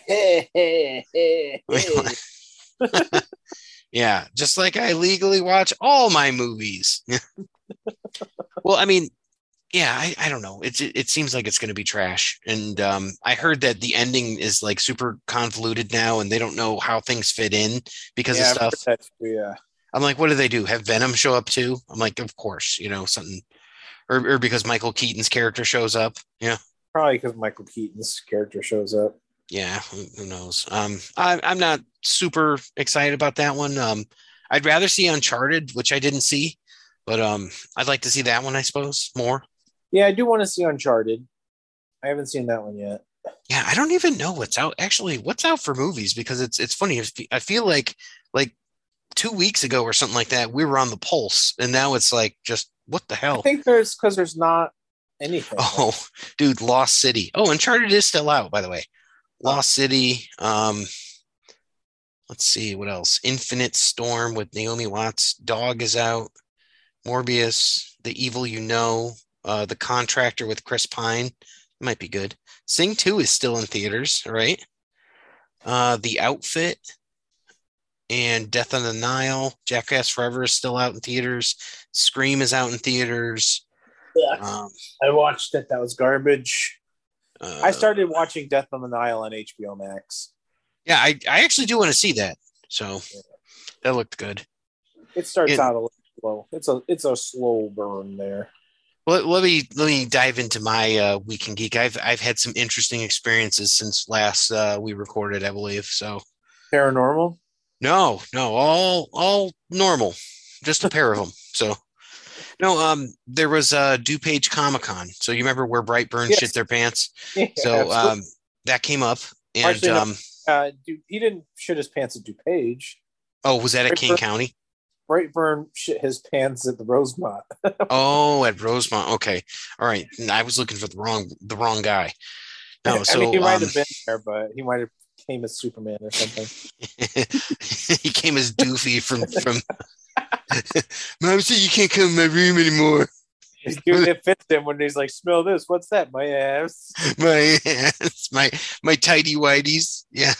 Yeah, just like I legally watch all my movies. Well, I mean, yeah, I, I don't know. It's it, it seems like it's going to be trash, and um, I heard that the ending is like super convoluted now, and they don't know how things fit in because yeah, of stuff. I've heard that too, yeah. I'm like, what do they do? Have Venom show up too? I'm like, of course, you know, something, or or because Michael Keaton's character shows up. Yeah, Probably because Michael Keaton's character shows up. yeah, who, who knows? Um, I, I'm not super excited about that one. Um, I'd rather see Uncharted, which I didn't see, but um, I'd like to see that one, I suppose, more. Yeah, I do want to see Uncharted. I haven't seen that one yet. Yeah, I don't even know what's out. Actually, what's out for movies? Because it's it's funny. I feel like like two weeks ago or something like that, we were on the pulse, and now it's like just what the hell? I think there's because there's not anything. Oh, dude, Lost City. Oh, Uncharted is still out, by the way. Lost City. Um, let's see what else. Infinite Storm with Naomi Watts. Dog is out. Morbius. The Evil You Know. Uh, The Contractor with Chris Pine. Might be good. Sing two is still in theaters, right? Uh, The Outfit and Death on the Nile. Jackass Forever is still out in theaters. Scream is out in theaters. Yeah, Um, I watched it. That was garbage. uh, I started watching Death on the Nile on H B O Max. Yeah, I, I actually do want to see that. So that looked good. It starts Yeah. out a little slow. It's a it's a slow burn there. Let, let me let me dive into my uh, Week in Geek. I've I've had some interesting experiences since last uh, we recorded, I believe. So Paranormal. no, no, all all normal, just a pair of them. So no, um, there was uh, DuPage Comic Con. So you remember where Brightburn Yes. shit their pants? Yeah, So absolutely. um, that came up, and Actually, no. um, uh, dude, he didn't shit his pants at DuPage. oh, was that at King Brightburn- County? Brightburn shit his pants at the Rosemont. Oh, at Rosemont. Okay, all right. I was looking for the wrong the wrong guy. No, so I mean, he might um, have been there, but he might have came as Superman or something. he came as Doofy from from. Mom said you can't come in my room anymore. Dude, it fits him when he's like, "Smell this? What's that? My ass." My ass, my my tidy whities. Yeah,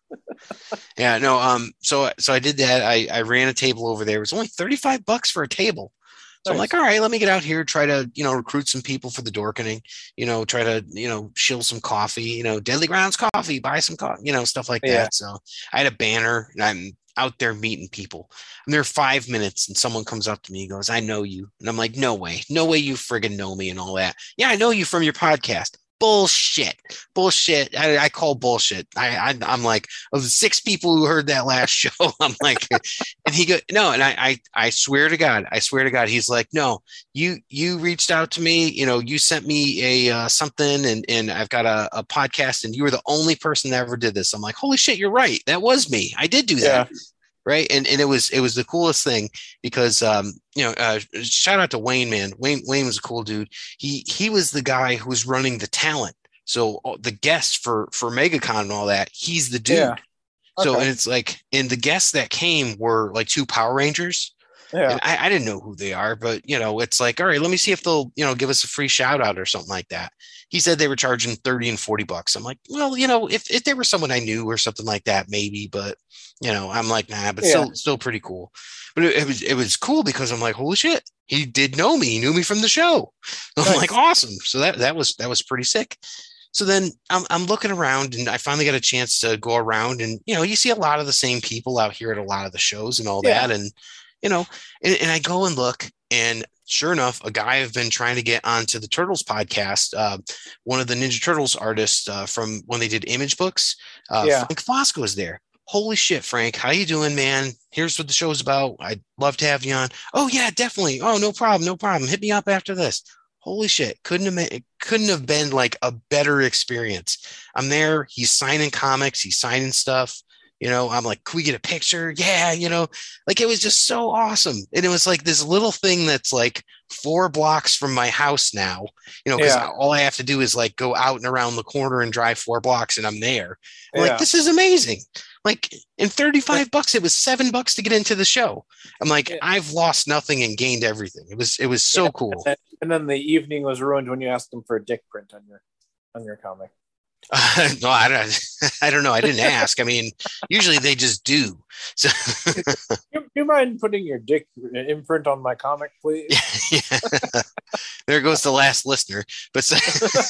yeah. No. Um. So so I did that. I I ran a table over there. It was only thirty-five bucks for a table. So I'm Nice. like, all right, let me get out here, try to, you know, recruit some people for the Dorkening, you know, try to, you know, shill some coffee, you know, Deadly Grounds coffee, buy some coffee, you know, stuff like Yeah. that. So I had a banner and I'm out there meeting people. And there are five minutes and someone comes up to me and goes, I know you. And I'm like, no way, no way you friggin' know me and all that. Yeah, I know you from your podcast. Bullshit. Bullshit. I, I call bullshit. I, I I'm like, of the six people who heard that last show, I'm like, and he go, no, and I, I I swear to God, I swear to God, he's like, no, you you reached out to me, you know, you sent me a uh, something, and and I've got a, a podcast, and you were the only person that ever did this. I'm like, holy shit, you're right, that was me. I did do that. Yeah. Right. And and it was it was the coolest thing because um, you know, uh, shout out to Wayne, man. Wayne Wayne was a cool dude. He he was the guy who was running the talent. So uh, the guests for for MegaCon and all that, he's the dude. Yeah. So Okay. and it's like, and the guests that came were like two Power Rangers. Yeah. And I, I didn't know who they are, but you know, it's like, all right, let me see if they'll, you know, give us a free shout out or something like that. He said they were charging thirty and forty bucks. I'm like, well, you know, if, if there was someone I knew or something like that, maybe, but you know, I'm like, nah, but Yeah. still, still pretty cool. But it, it was, it was cool because I'm like, holy shit, he did know me. He knew me from the show. I'm Nice. like, awesome. So that, that was, that was pretty sick. So then I'm, I'm looking around and I finally got a chance to go around and, you know, you see a lot of the same people out here at a lot of the shows and all Yeah. that. And, you know, and, and I go and look and sure enough, a guy I've been trying to get onto the Turtles podcast, uh, one of the Ninja Turtles artists uh, from when they did Image Books, uh, Yeah. Frank Fosco is there. Holy shit, Frank, how you doing, man? Here's what the show's about. I'd love to have you on. Oh yeah, definitely. Oh, no problem, no problem. Hit me up after this. Holy shit, couldn't have been, it couldn't have been like a better experience. I'm there. He's signing comics. He's signing stuff. You know, I'm like, can we get a picture? Yeah, you know, like it was just so awesome. And it was like this little thing that's like four blocks from my house now, you know, because Yeah. all I have to do is like go out and around the corner and drive four blocks and I'm there. I'm Yeah. like, this is amazing. Like in thirty-five bucks, it was seven bucks to get into the show. I'm like, Yeah. I've lost nothing and gained everything. It was, it was so Yeah. cool. And then, and then the evening was ruined when you asked them for a dick print on your on your comic. Uh, no, I don't. I don't know. I didn't ask. I mean, usually they just do. So, you, you mind putting your dick imprint on my comic, please? yeah. There goes the last listener. But so,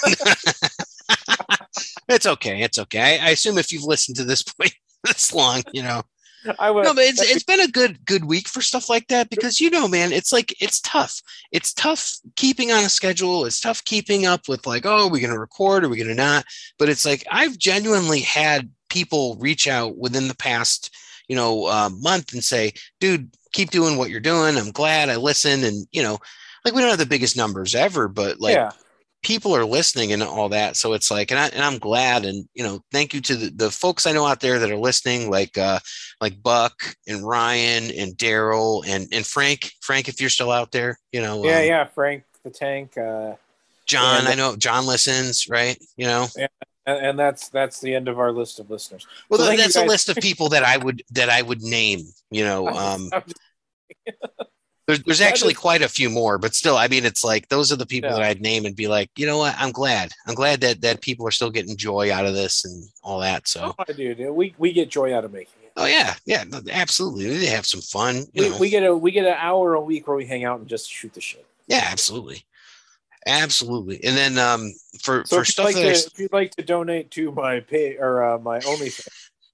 it's okay. It's okay. I, I assume if you've listened to this point this long, you know. I would. No, but it's it's been a good good week for stuff like that because you know, man, it's like it's tough. It's tough keeping on a schedule. It's tough keeping up with like, oh, are we going to record? Are we going to not? But it's like I've genuinely had people reach out within the past, you know, uh, month and say, dude, keep doing what you're doing. I'm glad I listened, and you know, like we don't have the biggest numbers ever, but like. Yeah. People are listening and all that. So it's like, and, I, and I'm glad. And, you know, thank you to the, the folks I know out there that are listening, like, uh, like Buck and Ryan and Daryl and, and Frank, Frank, if you're still out there, you know, Yeah, um, yeah. Frank the Tank. Uh, John, and- I know John listens, right. You know, and, and that's, that's the end of our list of listeners. well, So thank that's you a guys- list of people that I would, that I would name, you know, um, I'm just- There's, there's That actually is- quite a few more, but still, I mean, it's like those are the people Yeah. that I'd name and be like, you know what, I'm glad. I'm glad that that people are still getting joy out of this and all that. So, Oh, dude, we we get joy out of making it. oh yeah, yeah, no, absolutely. They have some fun. You We, know. we get a we get an hour a week where we hang out and just shoot the shit. Yeah, absolutely, absolutely. And then um, for So for if you'd, stuff like that to, I, if you'd like to donate to my pay or uh, my OnlyFans,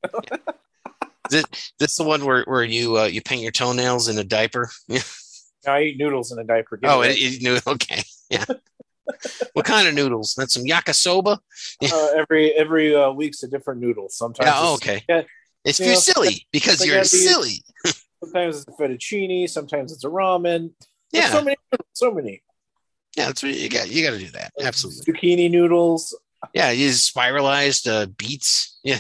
this, this is the one where where you uh, you paint your toenails in a diaper. I eat noodles in a diaper. Give Oh, it it, it, no, okay, yeah. What kind of noodles? That's some yakisoba. uh, every every uh, week's a different noodle. Sometimes Yeah, oh, it's, okay. yeah, It's you know, silly because like you're that'd be- silly. sometimes it's a fettuccine, sometimes it's a ramen. There's Yeah, so many, so many yeah. That's what you got. You got to do that. Absolutely. zucchini noodles. Yeah, you use spiralized uh, beets. Yeah,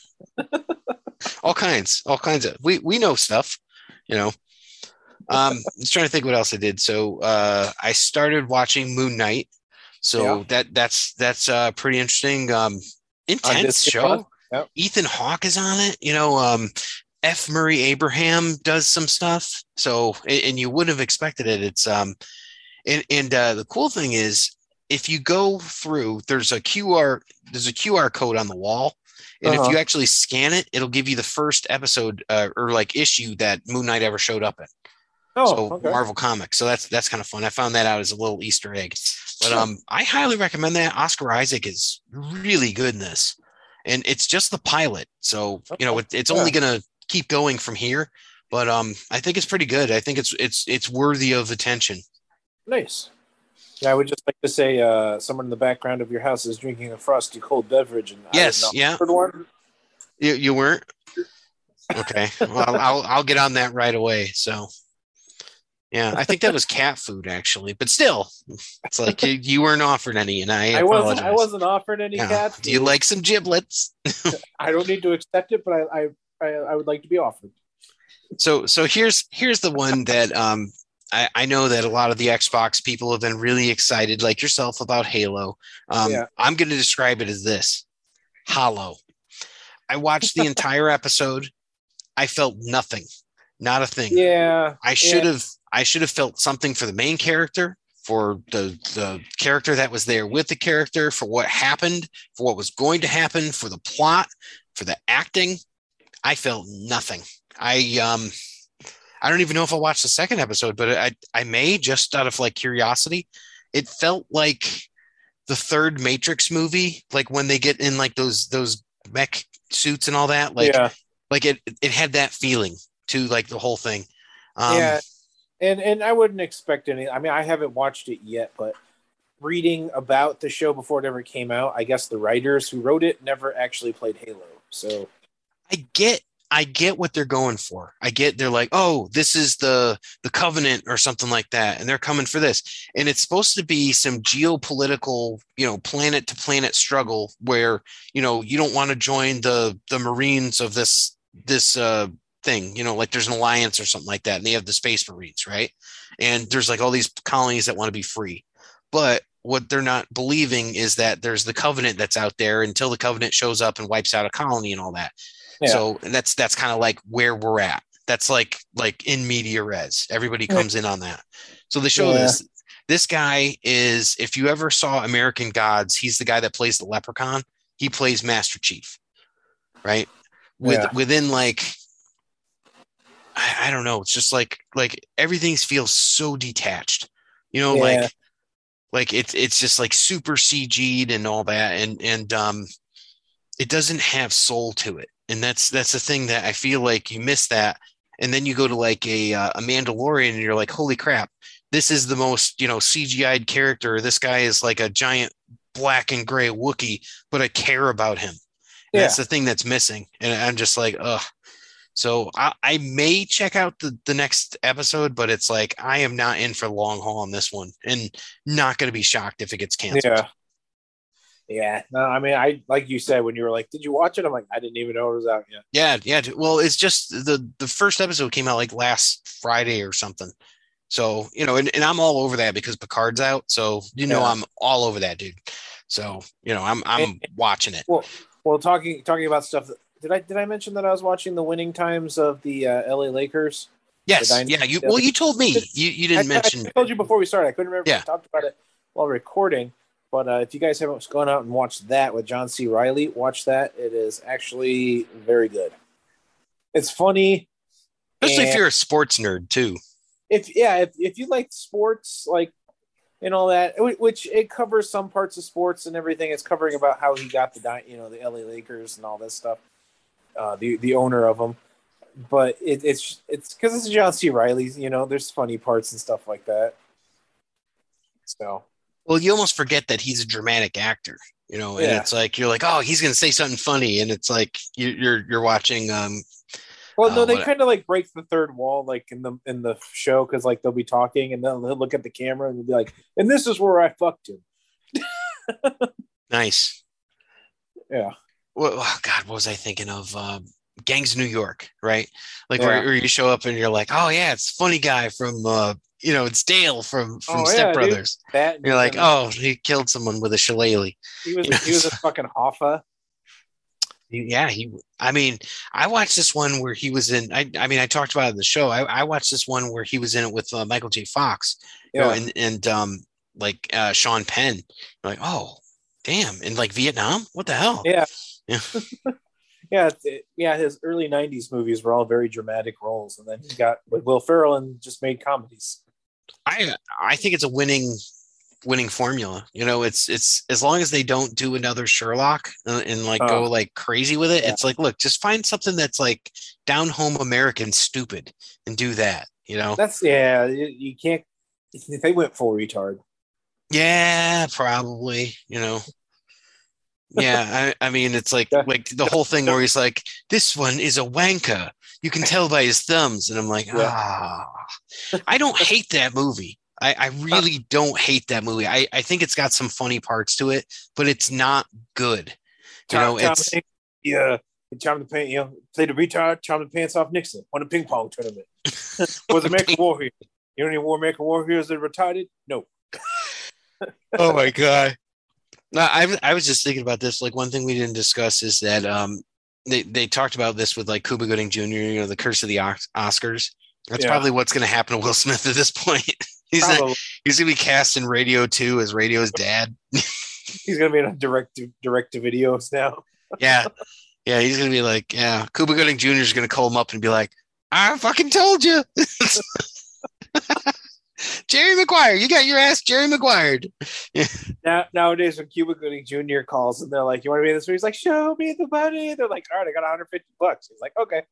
all kinds, all kinds of. We we know stuff, you know. Um, I was trying to think what else I did. So uh, I started watching Moon Knight. So Yeah. that that's that's uh, pretty interesting. Um, On intense Disney show. Plus. Yep. Ethan Hawke is on it. You know, um, F. Murray Abraham does some stuff. So and, and you wouldn't have expected it. It's um, and and uh, the cool thing is if you go through, there's a Q R there's a Q R code on the wall. And Uh-huh. if you actually scan it, it'll give you the first episode uh, or like issue that Moon Knight ever showed up in. Oh, so okay. Marvel Comics. So that's that's kind of fun. I found that out as a little Easter egg. But Sure. um, I highly recommend that. Oscar Isaac is really good in this, and it's just the pilot. So you know, it, it's Yeah. only gonna keep going from here. But um, I think it's pretty good. I think it's it's it's worthy of attention. Nice. Yeah, I would just like to say, uh, someone in the background of your house is drinking a frosty cold beverage, and Yes, I have not yeah. ordered one. You you weren't? Okay. Well, I'll, I'll I'll get on that right away. So. Yeah, I think that was cat food actually, but still, it's like you, you weren't offered any, and I I wasn't. apologize. I wasn't offered any Yeah. cat. Do you food. like some giblets? I don't need to accept it, but I, I, I, I would like to be offered. So so here's here's the one that um I, I know that a lot of the Xbox people have been really excited, like yourself, about Halo. Um, Yeah. I'm going to describe it as this: hollow. I watched the entire episode. I felt nothing, not a thing. Yeah. I should have I should have felt something for the main character, for the the character that was there with the character, for what happened, for what was going to happen, for the plot, for the acting. I felt nothing. I um I don't even know if I'll watch the second episode, but I I may, just out of like curiosity. It felt like the third Matrix movie, like when they get in like those those mech suits and all that. Like yeah. like it it had that feeling to like the whole thing. Um, yeah. And and I wouldn't expect any. I mean, I haven't watched it yet, but reading about the show before it ever came out, I guess the writers who wrote it never actually played Halo. So I get I get what they're going for. I get they're like, oh, this is the the Covenant or something like that, and they're coming for this. And it's supposed to be some geopolitical, you know, planet to planet struggle where, you know, you don't want to join the the Marines of this this uh thing, you know, like there's an alliance or something like that, and they have the Space Marines, right? And there's like all these colonies that want to be free, but what they're not believing is that there's the Covenant that's out there until the Covenant shows up and wipes out a colony and all that. Yeah. So and that's that's kind of like where we're at. That's like like in media res. Everybody comes in on that. So they show yeah. this. This guy is, if you ever saw American Gods, he's the guy that plays the Leprechaun. He plays Master Chief, right? With yeah. within like, I, I don't know. It's just like like everything feels so detached, you know, yeah. like like it's it's just like super C G'd and all that, and and um, it doesn't have soul to it, and that's that's the thing that I feel like you miss that, and then you go to like a uh, a Mandalorian, and you're like, holy crap. This is the most, you know, C G I'd character. This guy is like a giant black and gray Wookiee, but I care about him. Yeah. That's the thing that's missing. And I'm just like, ugh. So I, I may check out the, the next episode, but it's like, I am not in for the long haul on this one, and not going to be shocked if it gets canceled. Yeah. Yeah. No, I mean, I, like you said, when you were like, did you watch it? I'm like, I didn't even know it was out yet. Yeah. Yeah. Well, it's just the, the first episode came out like last Friday or something. So, you know, and, and I'm all over that because Picard's out. So, you know, yeah. I'm all over that, dude. So, you know, I'm I'm and, watching it. Well, well, talking talking about stuff. That, did I did I mention that I was watching the winning times of the uh, L A Lakers? Yes. Yeah. You well, you told me. You you didn't I, mention. I told you before we started. I couldn't remember yeah. if we talked about it while recording. But uh, if you guys haven't gone out and watched that with John C. Reilly, watch that. It is actually very good. It's funny. Especially if you're a sports nerd, too. If yeah, if, if you like sports, like and all that, which it covers some parts of sports and everything. It's covering about how he got the you know the L A Lakers and all this stuff, uh, the the owner of them. But it, it's it's because it's John C. Reilly. You know, there's funny parts and stuff like that. So, well, you almost forget that he's a dramatic actor. You know, and yeah. it's like you're like, oh, he's gonna say something funny, and it's like you, you're you're watching. Um, Well, no, they uh, kind of like break the third wall, like in the in the show, because like they'll be talking and then they'll look at the camera and they'll be like, "And this is where I fucked him." Nice. Yeah. Well, oh God, what was I thinking of? Uh, Gangs of New York, right? Like yeah. where, where you show up and you're like, "Oh yeah, it's funny guy from, uh, you know, it's Dale from from oh, Step yeah, Brothers." That, you're like, "Oh, he killed someone with a shillelagh." He was you know? he was a fucking Hoffa. Yeah, he. I mean, I watched this one where he was in. I, I mean, I talked about it in the show. I, I watched this one where he was in it with uh, Michael J. Fox, you yeah. know, and and um, like uh, Sean Penn. Like, oh, damn, in like Vietnam, what the hell? Yeah, yeah, yeah, it, yeah. His early nineties movies were all very dramatic roles, and then he got with Will Ferrell and just made comedies. I I think it's a winning. winning formula. You know, it's it's as long as they don't do another Sherlock and, and like uh, go like crazy with it. Yeah. It's like, look, just find something that's like down home American stupid and do that. You know, that's yeah. You, you can't. They went full retard. Yeah, probably. You know. Yeah, I, I mean, it's like like the whole thing where he's like, this one is a wanker. You can tell by his thumbs, and I'm like, ah, yeah. I don't hate that movie. I, I really don't hate that movie. I, I think it's got some funny parts to it, but it's not good. You Tom, know, Tom, it's yeah. Charm the pants, you know, play the retard, charm the pants off Nixon, won a ping pong tournament. Was American Warrior? You know any war American Warriors that are retarded? No. Oh my god. No, I I was just thinking about this. Like one thing we didn't discuss is that um they they talked about this with like Cuba Gooding Junior You know, the Curse of the Oscars. That's yeah. probably what's going to happen to Will Smith at this point. He's not, he's gonna be cast in Radio two as Radio's dad. He's gonna be in a direct to, direct to videos now. Yeah, yeah. He's gonna be like, yeah. Cuba Gooding Junior is gonna call him up and be like, "I fucking told you, Jerry Maguire. You got your ass, Jerry Maguire." Yeah. Now nowadays, when Cuba Gooding Junior calls and they're like, "You want to be in this movie?" He's like, "Show me the money." They're like, "All right, I got one hundred fifty bucks." He's like, "Okay."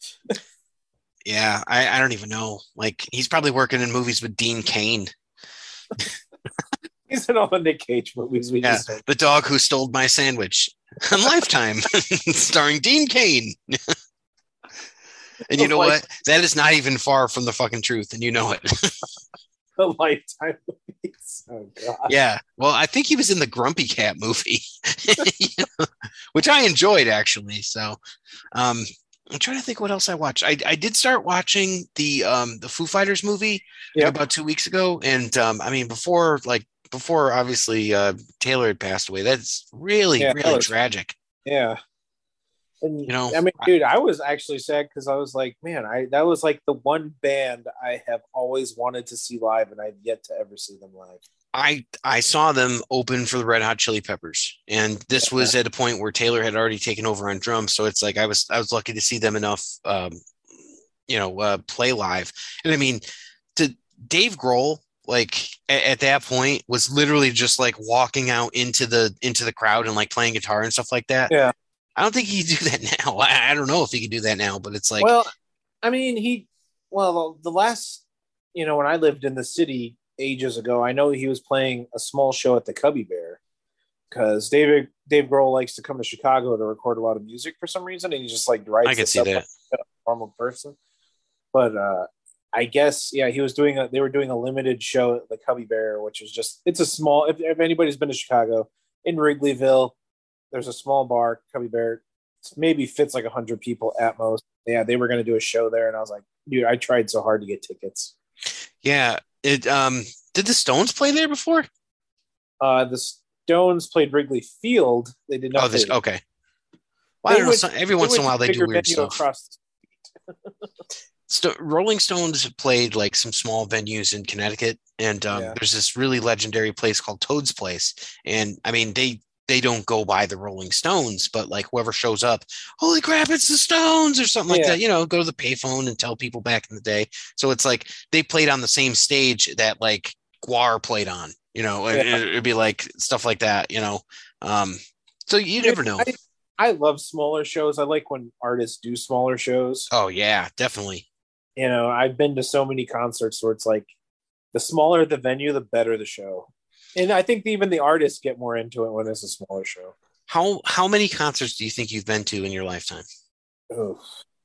Yeah, I, I don't even know. Like, he's probably working in movies with Dean Cain. He's in all the Nick Cage movies. We yeah, just The Dog Who Stole My Sandwich on Lifetime, starring Dean Cain. And you know what? That is not even far from the fucking truth, and you know it. The Lifetime movies. Oh, God. Yeah. Well, I think he was in the Grumpy Cat movie, you know, which I enjoyed, actually. So, um, I'm trying to think what else I watched. I, I did start watching the um the Foo Fighters movie like Yep. about two weeks ago, and um I mean before like before obviously uh Taylor had passed away. That's really Yeah, that really was- tragic. Yeah. And You know, I mean, dude, I was actually sad because I was like, man, I that was like the one band I have always wanted to see live, and I've yet to ever see them live. I I saw them open for the Red Hot Chili Peppers, and this was at a point where Taylor had already taken over on drums. So it's like I was I was lucky to see them enough, um, you know, uh, play live. And I mean, to Dave Grohl, like at, at that point, was literally just like walking out into the into the crowd and like playing guitar and stuff like that. Yeah. I don't think he could do that now. I, I don't know if he could do that now, but it's like, well, I mean, he, well, the last, you know, when I lived in the city ages ago, I know he was playing a small show at the Cubby Bear because David Dave Grohl likes to come to Chicago to record a lot of music for some reason, and he just like writes. I can this see up that. like a normal person, but uh, I guess yeah, he was doing a. They were doing a limited show at the Cubby Bear, which is just it's a small. If, if anybody's been to Chicago, in Wrigleyville, there's a small bar, Cubby Bear. It's maybe fits like a hundred people at most. Yeah, they were going to do a show there, and I was like, dude, I tried so hard to get tickets. yeah. It um did the Stones play there before? Uh, the Stones played Wrigley Field. They did not. Oh, this play- okay. Well, I They don't know. went- Some, every they once in a went while to they do bigger weird venue stuff. across the- Sto- Rolling Stones have played like some small venues in Connecticut, and um, Yeah. there's this really legendary place called Toad's Place. And I mean, they they don't go by the Rolling Stones, but like whoever shows up, holy crap, it's the Stones or something like Yeah. that. You know, go to the payphone and tell people back in the day. So it's like they played on the same stage that like Guar played on. You know, it, Yeah. it'd be like stuff like that. You know, um, so you never know. I, I love smaller shows. I like when artists do smaller shows. Oh yeah, definitely. You know, I've been to so many concerts where it's like the smaller the venue, the better the show. And I think even the artists get more into it when it's a smaller show. How how many concerts do you think you've been to in your lifetime? Oof.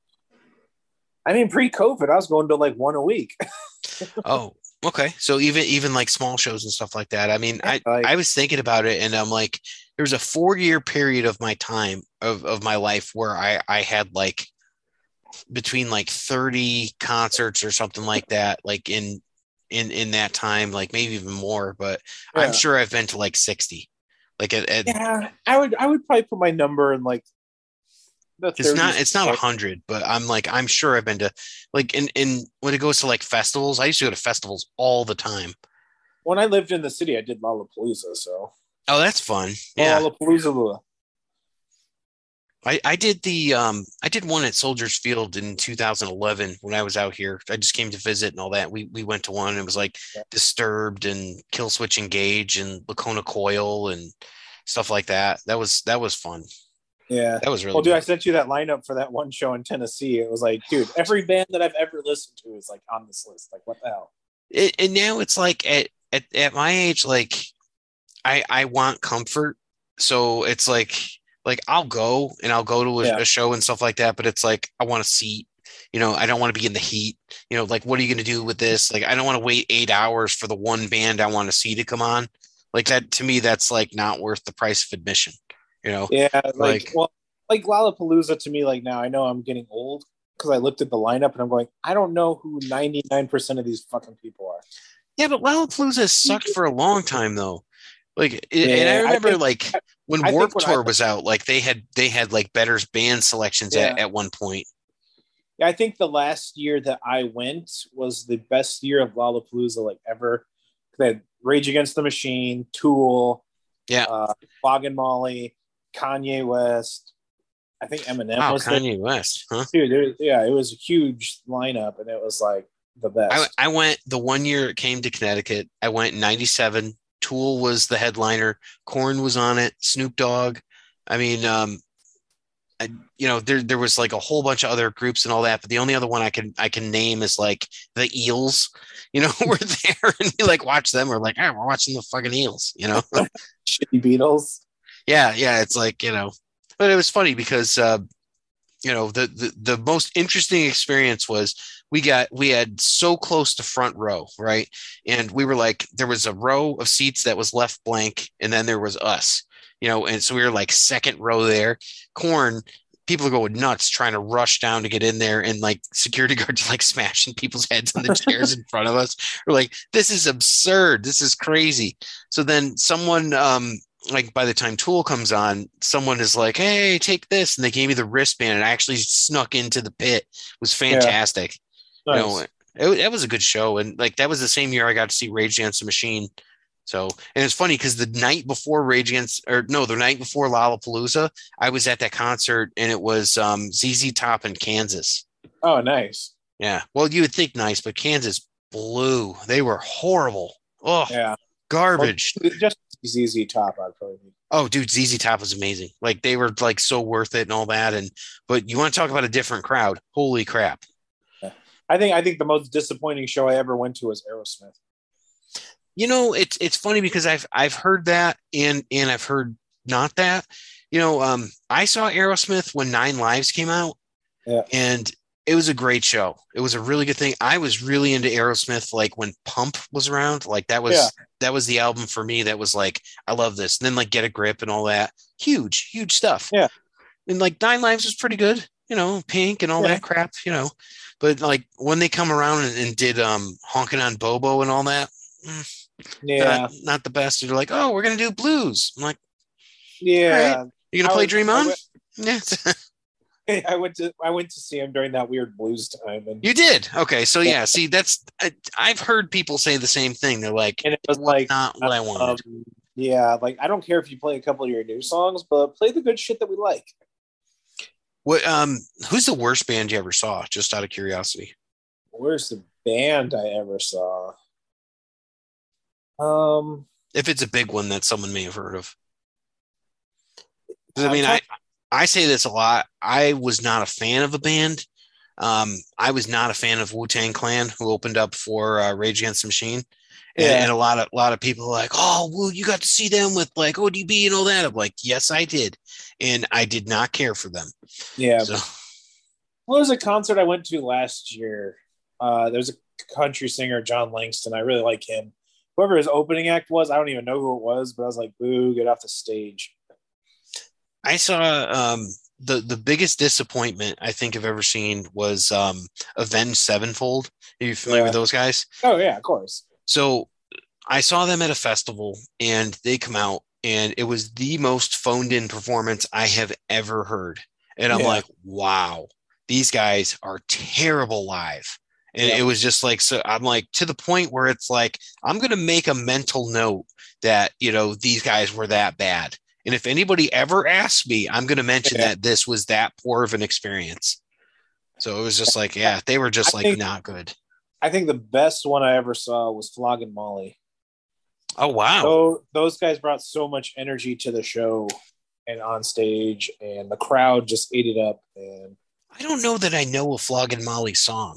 I mean, pre-COVID, I was going to like one a week. Oh, okay. So even even like small shows and stuff like that. I mean, I Like- I was thinking about it, and I'm like, there was a four year period of my time of of my life where I I had like between like thirty concerts or something like that, like in in in that time, like maybe even more. But Yeah. I'm sure I've been to like sixty. Like at, at Yeah, I would. I would probably put my number in like the. it's not thirties. it's not a hundred, but I'm like I'm sure I've been to like in in when it goes to like festivals. I used to go to festivals all the time. When I lived in the city, I did Lollapalooza. So Oh, that's fun. Yeah. Lollapalooza. I, I did the um I did one at Soldiers Field in two thousand eleven when I was out here. I just came to visit and all that. We we went to one and it was like Yeah. Disturbed and Killswitch Engage and Lacona Coil and stuff like that. That was that was fun. Yeah. That was really Well, dude, I good. sent you that lineup for that one show in Tennessee. It was like, dude, every band that I've ever listened to is like on this list. Like, what the hell? It, and now it's like at, at at my age, like I I want comfort. So it's like like I'll go and I'll go to a, Yeah. a show and stuff like that, but it's like I want a seat. You know, I don't want to be in the heat. You know, like what are you going to do with this? Like I don't want to wait eight hours for the one band I want to see to come on. Like that to me, that's like not worth the price of admission. You know, Yeah, like, Like- well, like Lollapalooza to me, like now I know I'm getting old because I looked at the lineup and I'm going, I don't know who ninety-nine percent of these fucking people are. yeah, but Lollapalooza has sucked for a long time though. Like, it, and I Yeah, I remember think- like when I think Warped when I- Tour was out, like they had they had like better band selections at, Yeah. at one point. Yeah, I think the last year that I went was the best year of Lollapalooza like ever. They had Rage Against the Machine, Tool, Yeah. uh, Bog and Molly, Kanye West. I think Eminem Wow, was there. Kanye West, huh? Dude, there, yeah, it was a huge lineup, and it was like the I, best. I went the one year it came to Connecticut. I went in ninety-seven. Tool was the headliner. Korn was on it. Snoop Dogg. I mean, um, I, you know, there there was like a whole bunch of other groups and all that, but the only other one I can I can name is like the Eels. You know, we're there and we like watch them. We're like, ah, we're watching the fucking Eels. You know, Shitty Beatles. yeah, yeah. It's like you know, but it was funny because uh, you know the, the the most interesting experience was we got we had so close to front row, right? And we were like, there was a row of seats that was left blank, and then there was us, you know, and so we were like second row there. Korn, people are going nuts trying to rush down to get in there, and like security guards are like smashing people's heads on the chairs in front of us. We're like, this is absurd. This is crazy. So then someone, um, like by the time Tool comes on, someone is like, hey, take this. And they gave me the wristband, and I actually snuck into the pit. It was fantastic. Yeah. Nice. You know, it, it was a good show. And like, that was the same year I got to see Rage Against the Machine. So, and it's funny because the night before Rage Against, or no, the night before Lollapalooza, I was at that concert, and it was um, Z Z Top in Kansas. Oh, nice. Yeah. Well, you would think nice, but Kansas blew. They were horrible. Oh, yeah. Garbage. Well, just Z Z Top, I'd probably be. Oh, dude, Z Z Top was amazing. Like, they were like so worth it and all that. And but you want to talk about a different crowd? Holy crap! Yeah. I think I think the most disappointing show I ever went to was Aerosmith. You know, it's it's funny because I've I've heard that and and I've heard not that. You know, um, I saw Aerosmith when Nine Lives came out, yeah, and it was a great show. It was a really good thing. I was really into Aerosmith like when Pump was around. Like that was yeah. that was the album for me that was like, I love this. And then like Get a Grip and all that. Huge, huge stuff. Yeah. And like Nine Lives was pretty good, you know, Pink and all yeah. that crap, you know. But like when they come around and, and did um Honkin' on Bobo and all that. Mm, Yeah, not, not the best. They're like, oh, we're gonna do blues. I'm like, yeah, right. You gonna I play was, Dream On? Yeah, I went to I went to see him during that weird blues time. And you did? Okay, so yeah, see, that's I, I've heard people say the same thing. They're like, and it was like not what I wanted. Um, yeah, like I don't care if you play a couple of your new songs, but play the good shit that we like. What? Um, who's the worst band you ever saw? Just out of curiosity. Where's the band I ever saw? Um, if it's a big one that someone may have heard of. I mean, I, I say this a lot. I was not a fan of a band. Um, I was not a fan of Wu-Tang Clan, who opened up for uh, Rage Against the Machine. And, yeah. and a lot of a lot of people are like, oh, well, you got to see them with like O D B and all that. I'm like, yes, I did. And I did not care for them. Yeah. So. Well, there's a concert I went to last year. Uh, there's a country singer, John Langston. I really like him. Whoever his opening act was, I don't even know who it was, but I was like, boo, get off the stage. I saw um, the, the biggest disappointment I think I've ever seen was um, Avenged Sevenfold. Are you familiar yeah. with those guys? Oh, yeah, of course. So I saw them at a festival, and they come out, and it was the most phoned-in performance I have ever heard. And I'm yeah. like, wow, these guys are terrible live. And yeah. it was just like, so I'm like, to the point where it's like, I'm going to make a mental note that, you know, these guys were that bad. And if anybody ever asks me, I'm going to mention yeah. that this was that poor of an experience. So it was just like, yeah, they were just I like think, not good. I think the best one I ever saw was Flogging Molly. Oh, wow. So those guys brought so much energy to the show and on stage, and the crowd just ate it up. And I don't know that I know a Flogging Molly song.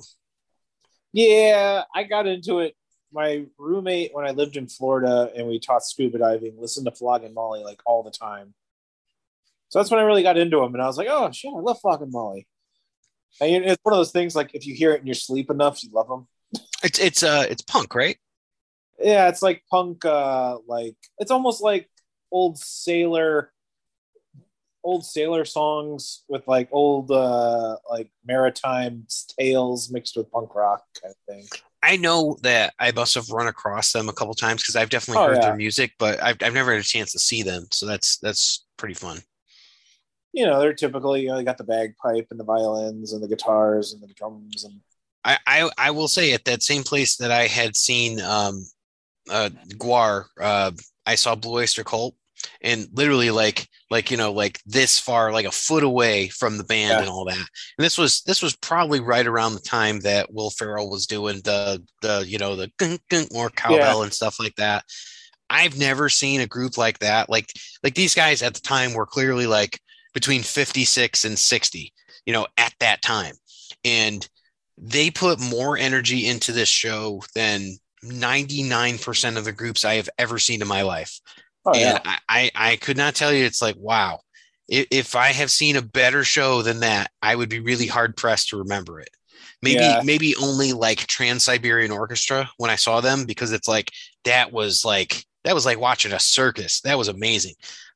Yeah, I got into it. My roommate, when I lived in Florida and we taught scuba diving, listened to Flogging Molly like all the time. So that's when I really got into them. And I was like, oh, shit, I love Flogging Molly. And it's one of those things, like, if you hear it in your sleep enough, you love them. It's it's uh it's punk, right? Yeah, it's like punk. Uh, like it's almost like old sailor, old sailor songs with like old uh like maritime tales mixed with punk rock kind of thing. I know that I must have run across them a couple times because I've definitely oh, heard yeah. their music, but I've I've never had a chance to see them. So that's that's pretty fun. You know, they're typically, you know, they got the bagpipe and the violins and the guitars and the drums. And I, I, I will say at that same place that I had seen um, uh, Guar, uh, I saw Blue Oyster Cult, and literally like, like, you know, like this far, like a foot away from the band yeah. and all that. And this was, this was probably right around the time that Will Ferrell was doing the, the, you know, the gung, gung, more cowbell yeah. and stuff like that. I've never seen a group like that. Like, like these guys at the time were clearly like between fifty-six and sixty, you know, at that time. And they put more energy into this show than ninety-nine percent of the groups I have ever seen in my life. Oh, and yeah. I, I, I could not tell you, it's like, wow, if, if I have seen a better show than that, I would be really hard pressed to remember it. Maybe, yeah. maybe only like Trans-Siberian Orchestra when I saw them, because it's like, that was like, that was like watching a circus. That was amazing.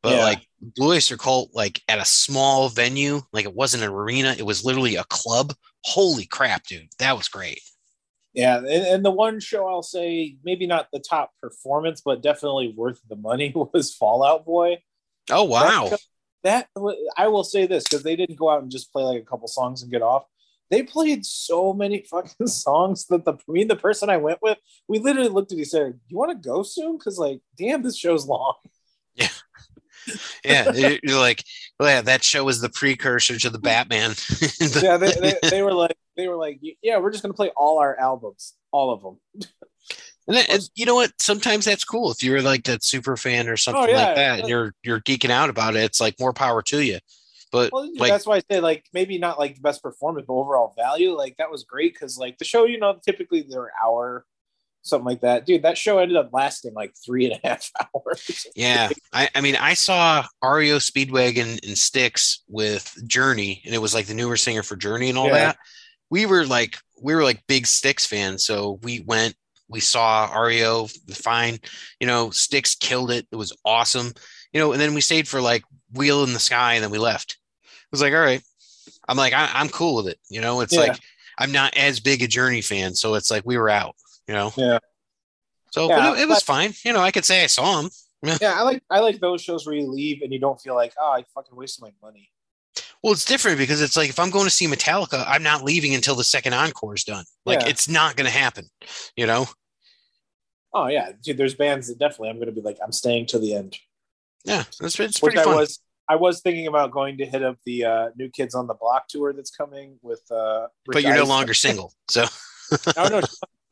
But Yeah. like Blue Oyster Cult, like at a small venue, like it wasn't an arena, it was literally a club. Holy crap, dude. That was great. Yeah, and, and the one show I'll say, maybe not the top performance, but definitely worth the money was Fall Out Boy. Oh, wow. That, that I will say this, because they didn't go out and just play like a couple songs and get off. They played so many fucking songs that the me and the person I went with, we literally looked at each other. You want to go soon? Because like, damn, this show's long. Yeah. Yeah, you're like, well, yeah, that show was the precursor to the Batman. Yeah, they, they, they were like, they were like, yeah, we're just gonna play all our albums, all of them. And, that, and you know what? Sometimes that's cool. If you're like that super fan or something Oh, yeah. like that, and you're you're geeking out about it, it's like more power to you. But Well, like, that's why I say like maybe not like the best performance, but overall value, like that was great because like the show, you know, typically they're an hour, something like that. Dude, that show ended up lasting like three and a half hours. yeah, I, I mean, I saw R E O Speedwagon and Styx with Journey, and it was like the newer singer for Journey and all Yeah. that. We were like, we were like big Styx fans, so we went, we saw R E O, fine, you know, Styx killed it. It was awesome, you know, and then we stayed for like Wheel in the Sky, and then we left. It was like, all right, I'm like, I, I'm cool with it, you know. It's Yeah. like I'm not as big a Journey fan, so it's like we were out, you know. Yeah. So Yeah, but it, it was but- fine, you know. I could say I saw him. Yeah, I like I like those shows where you leave and you don't feel like, oh, I fucking wasted my money. Well, it's different because it's like if I'm going to see Metallica, I'm not leaving until the second encore is done. Like Yeah. it's not going to happen, you know. Oh yeah, dude, there's bands that definitely I'm gonna be like, I'm staying to the end. Yeah, it's, it's Which pretty I fun. was I was thinking about going to hit up the uh, New Kids on the Block tour that's coming with uh Rick But you're no Eisen. longer single, so. Oh no,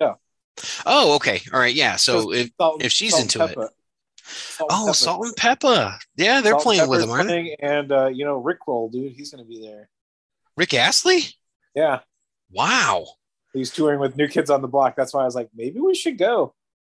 Oh, okay, all right, yeah. So if Salt- if she's Salt into and it. Pepper. Salt and oh, Pepper. Salt and Pepper, yeah, they're Salt and playing with Pepper's them, aren't they? playing, and uh, you know, Rick Roll, dude, he's gonna be there. Rick Astley. Yeah, Wow. he's touring with New Kids on the Block. That's why I was like, maybe we should go.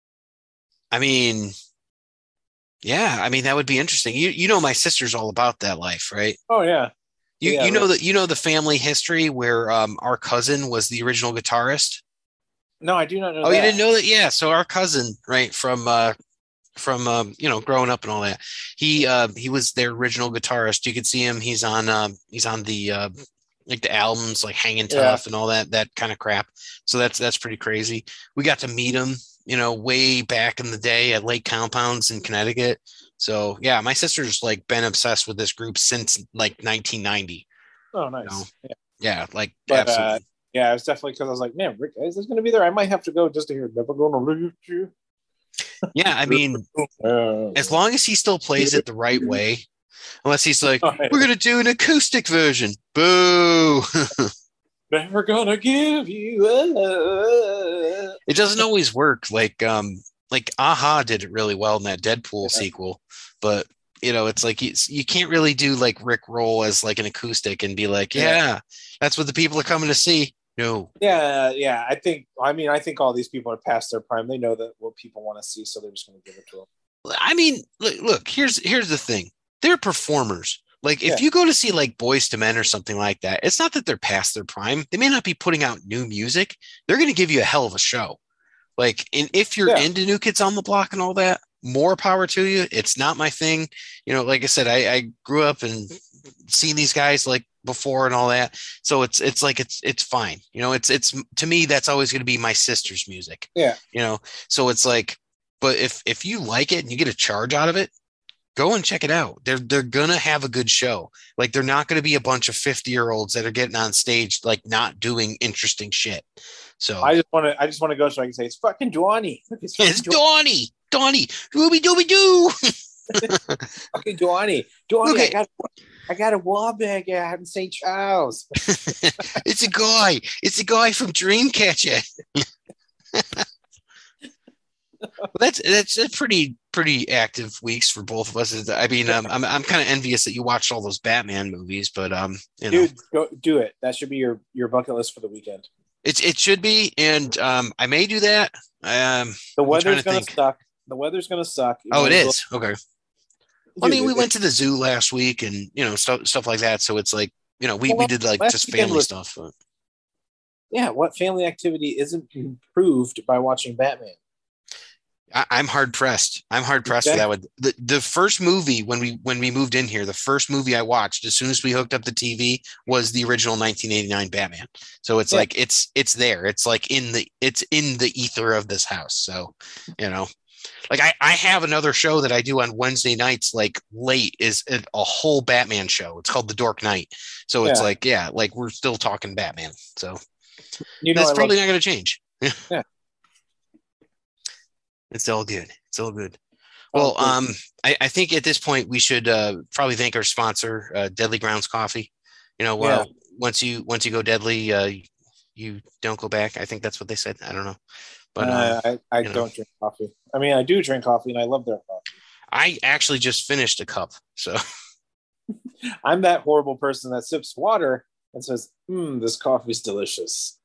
I mean, yeah, I mean that would be interesting. You you know my sister's all about that life, right? Oh yeah, You Yeah, you know right. that you know the family history where um our cousin was the original guitarist. no, I do not know. Oh, that. you didn't know that? Yeah. So our cousin, right, from uh from um, you know, growing up and all that, he uh he was their original guitarist. You could see him. He's on um he's on the uh like the albums like Hanging Yeah. Tough and all that that kind of crap. So that's that's pretty crazy. We got to meet him, you know, way back in the day at Lake Compounds in Connecticut. So yeah, my sister's like been obsessed with this group since like nineteen ninety. Oh, nice. No. Yeah. Yeah, like But, uh, absolutely. Yeah, it was definitely because I was like, man, Rick is going to be there. I might have to go just to hear "Never Gonna Leave You." Yeah, I mean, Uh, as long as he still plays it the right way, unless he's like, Oh, yeah. we're gonna do an acoustic version. Boo! Never gonna give you up. It doesn't always work. Like, um, like Aha did it really well in that Deadpool Yeah. sequel, but you know, it's like you, you can't really do like Rick Roll as like an acoustic and be like, yeah, Yeah. that's what the people are coming to see. No, Yeah, yeah. I think. I mean, I think all these people are past their prime. They know that what people want to see, so they're just going to give it to them. I mean, look, look, here's here's the thing. They're performers. Like if Yeah. you go to see like Boys to Men or something like that, it's not that they're past their prime. They may not be putting out new music. They're going to give you a hell of a show. Like, and if you're Yeah. into New Kids on the Block and all that, more power to you. It's not my thing. You know, like I said, I, I grew up and seen these guys like before and all that. So it's it's like it's it's fine. You know, it's it's to me that's always going to be my sister's music. Yeah. You know, so it's like, but if if you like it and you get a charge out of it, go and check it out. They're they're gonna have a good show. Like they're not gonna be a bunch of fifty year olds that are getting on stage like not doing interesting shit. So I just want to. I just want to go so I can say it's fucking Dwani. It's it's fucking Donnie, Donnie, Dooby Dooby Doo. fucking Dwani. Dwani. Look I at- got. I got a wall bag out in Saint Charles. It's a guy. It's a guy from Dreamcatcher. Well, that's that's a pretty pretty active weeks for both of us. I mean, um, I'm I'm kind of envious that you watched all those Batman movies, but um, you know, Dude, go do it. That should be your your bucket list for the weekend. it it should be, and um, I may do that. Um, The trying weather's to gonna think. suck. The weather's gonna suck. You oh, it might as is okay. well- I mean, Dude, we it- went to the zoo last week, and you know stuff stuff like that. So it's like you know we Well, we did like last just weekend family was- stuff. But Yeah, what family activity isn't improved by watching Batman? I, I'm hard pressed. I'm hard pressed for that one. The the first movie when we when we moved in here, the first movie I watched as soon as we hooked up the T V was the original nineteen eighty-nine Batman. So it's yeah. like it's it's there. It's like in the it's in the ether of this house. So, you know, like I, I have another show that I do on Wednesday nights, like late, is a, a whole Batman show. It's called The Dark Knight. So it's yeah. like, yeah, like we're still talking Batman. So you know, that's probably love- not going to change. Yeah. It's all good. It's all good. Well, oh, um, I, I think at this point we should uh, probably thank our sponsor, uh, Deadly Grounds Coffee. You know, well, yeah. once you once you go deadly, uh, you don't go back. I think that's what they said. I don't know, but uh, uh, I, I don't know. drink coffee. I mean, I do drink coffee, and I love their coffee. I actually just finished a cup, so I'm that horrible person that sips water and says, "Hmm, this coffee's delicious."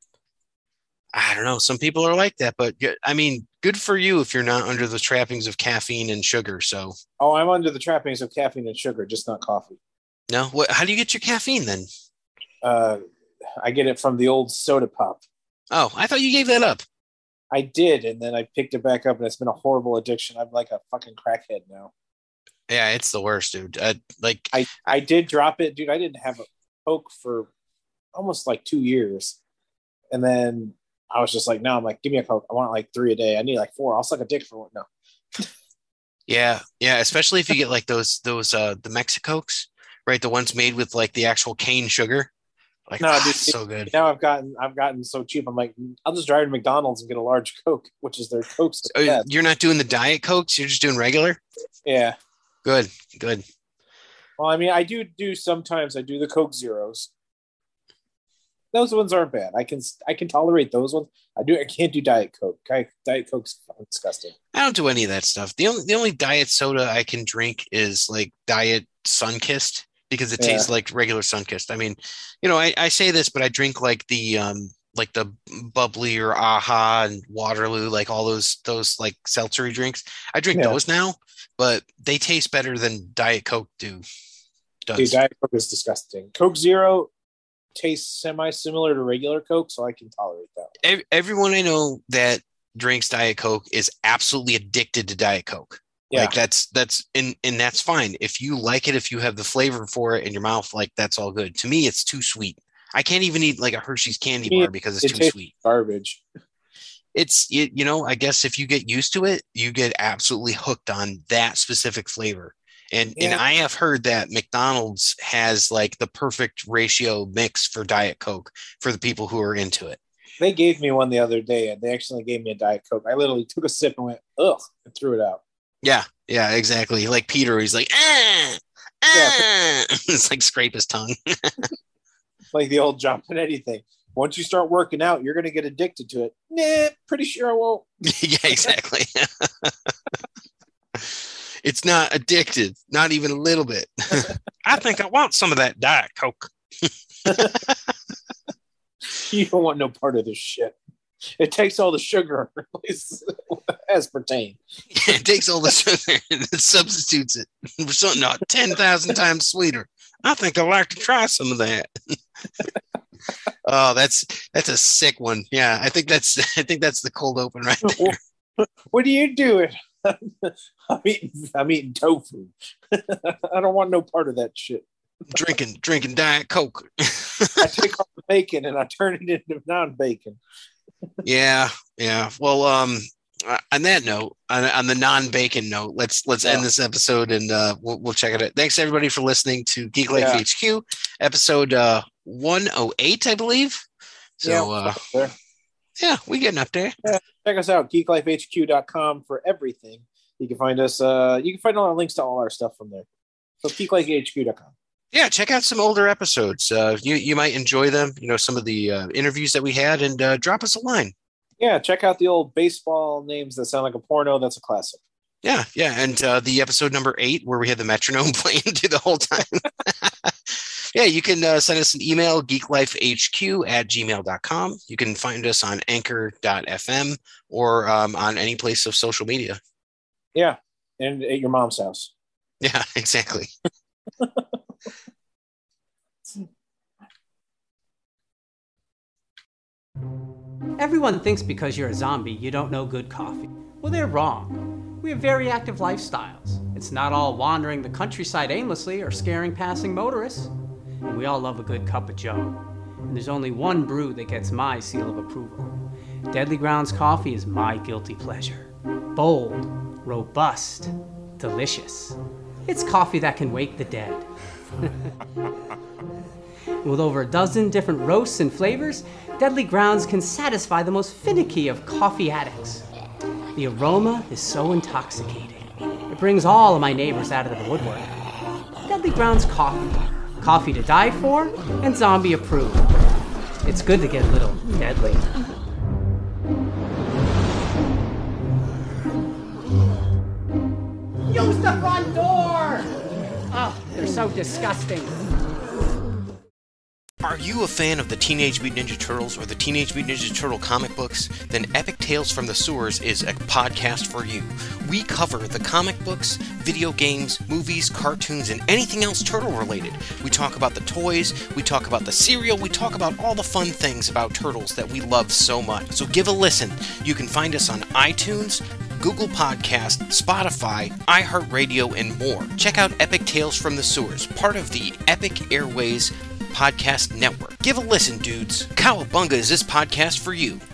I don't know. Some people are like that, but I mean, good for you if you're not under the trappings of caffeine and sugar. So, oh, I'm under the trappings of caffeine and sugar, just not coffee. No, what? How do you get your caffeine then? Uh, I get it from the old soda pop. Oh, I thought you gave that up. I did, and then I picked it back up, and it's been a horrible addiction. I'm like a fucking crackhead now. Yeah, it's the worst, dude. Uh, like I, I did drop it, dude. I didn't have a Coke for almost like two years, and then I was just like, no, I'm like, give me a Coke. I want like three a day. I need like four. I'll suck a dick for one. No. Yeah. Yeah. Especially if you get like those, those, uh, the Mexicokes, right? The ones made with like the actual cane sugar. Like, no, oh, dude, so good. Now I've gotten, I've gotten so cheap. I'm like, I'll just drive to McDonald's and get a large Coke, which is their Coke. Oh, you're not doing the Diet Cokes. You're just doing regular. Yeah. Good. Good. Well, I mean, I do do sometimes I do the Coke Zeros. Those ones aren't bad. I can I can tolerate those ones. I do. I can't do Diet Coke. Diet Coke's disgusting. I don't do any of that stuff. The only the only diet soda I can drink is like Diet Sunkist because it yeah. tastes like regular Sunkist. I mean, you know, I, I say this, but I drink like the um like the bubbly or Aha and Waterloo, like all those those like seltzery drinks. I drink yeah. those now, but they taste better than Diet Coke do. Does. Dude, Diet Coke is disgusting. Coke Zero tastes semi-similar to regular Coke, so I can tolerate that. Everyone I know that drinks Diet Coke is absolutely addicted to Diet Coke. Yeah. Like that's that's and and that's fine. If you like it, if you have the flavor for it in your mouth, like that's all good. To me, it's too sweet. I can't even eat like a Hershey's candy bar because it's it too sweet. Garbage. It's it, you know, I guess if you get used to it, you get absolutely hooked on that specific flavor. And yeah. and I have heard that McDonald's has like the perfect ratio mix for Diet Coke for the people who are into it. They gave me one the other day, and they actually gave me a Diet Coke. I literally took a sip and went, ugh, and threw it out. Yeah, yeah, exactly. Like Peter, he's like, ah, ah. Yeah. It's like scrape his tongue. Like the old John Panetti thing. Once you start working out, you're going to get addicted to it. Nah, pretty sure I won't. Yeah, exactly. It's not addicted, not even a little bit. I think I want some of that Diet Coke. You don't want no part of this shit. It takes all the sugar as pertain. Yeah, it takes all the sugar and it substitutes it for something not ten thousand times sweeter. I think I'd like to try some of that. Oh, that's that's a sick one. Yeah, I think that's I think that's the cold open right there. What are you doing? I'm eating I'm eating tofu. I don't want no part of that shit. Drinking drinking Diet Coke. I take off the bacon and I turn it into non-bacon. Yeah, yeah. Well, um, on that note, on, on the non-bacon note, let's let's yeah. end this episode and uh, we'll we'll check it out. Thanks everybody for listening to Geek Life yeah. H Q, episode uh, one oh eight, I believe. So, yeah, uh, yeah, we getting up there. Yeah. Check us out, geek life h q dot com for everything. You can find us. Uh, you can find all our links to all our stuff from there. So geek life h q dot com. Yeah, check out some older episodes. Uh, you you might enjoy them. You know, some of the uh, interviews that we had, and uh, drop us a line. Yeah, check out the old baseball names that sound like a porno. That's a classic. Yeah, yeah, and uh, the episode number eight where we had the metronome playing through the whole time. Yeah, you can uh, send us an email, geeklifehq at gmail dot com. You can find us on anchor dot f m or um, on any place of social media. Yeah, and at your mom's house. Yeah, exactly. Everyone thinks because you're a zombie, you don't know good coffee. Well, they're wrong. We have very active lifestyles. It's not all wandering the countryside aimlessly or scaring passing motorists. And we all love a good cup of joe. And there's only one brew that gets my seal of approval. Deadly Grounds coffee is my guilty pleasure. Bold, robust, delicious. It's coffee that can wake the dead. With over a dozen different roasts and flavors, Deadly Grounds can satisfy the most finicky of coffee addicts. The aroma is so intoxicating. It brings all of my neighbors out of the woodwork. Deadly Grounds coffee. Coffee to die for and zombie approved. It's good to get a little deadly. Use the front door! Oh, they're so disgusting. Are you a fan of the Teenage Mutant Ninja Turtles or the Teenage Mutant Ninja Turtle comic books? Then Epic Tales from the Sewers is a podcast for you. We cover the comic books, video games, movies, cartoons, and anything else turtle related. We talk about the toys, we talk about the cereal, we talk about all the fun things about turtles that we love so much. So give a listen. You can find us on iTunes, Google Podcast, Spotify, iHeartRadio, and more. Check out Epic Tales from the Sewers, part of the Epic Airways Podcast Network. Give a listen, dudes. Cowabunga is this podcast for you.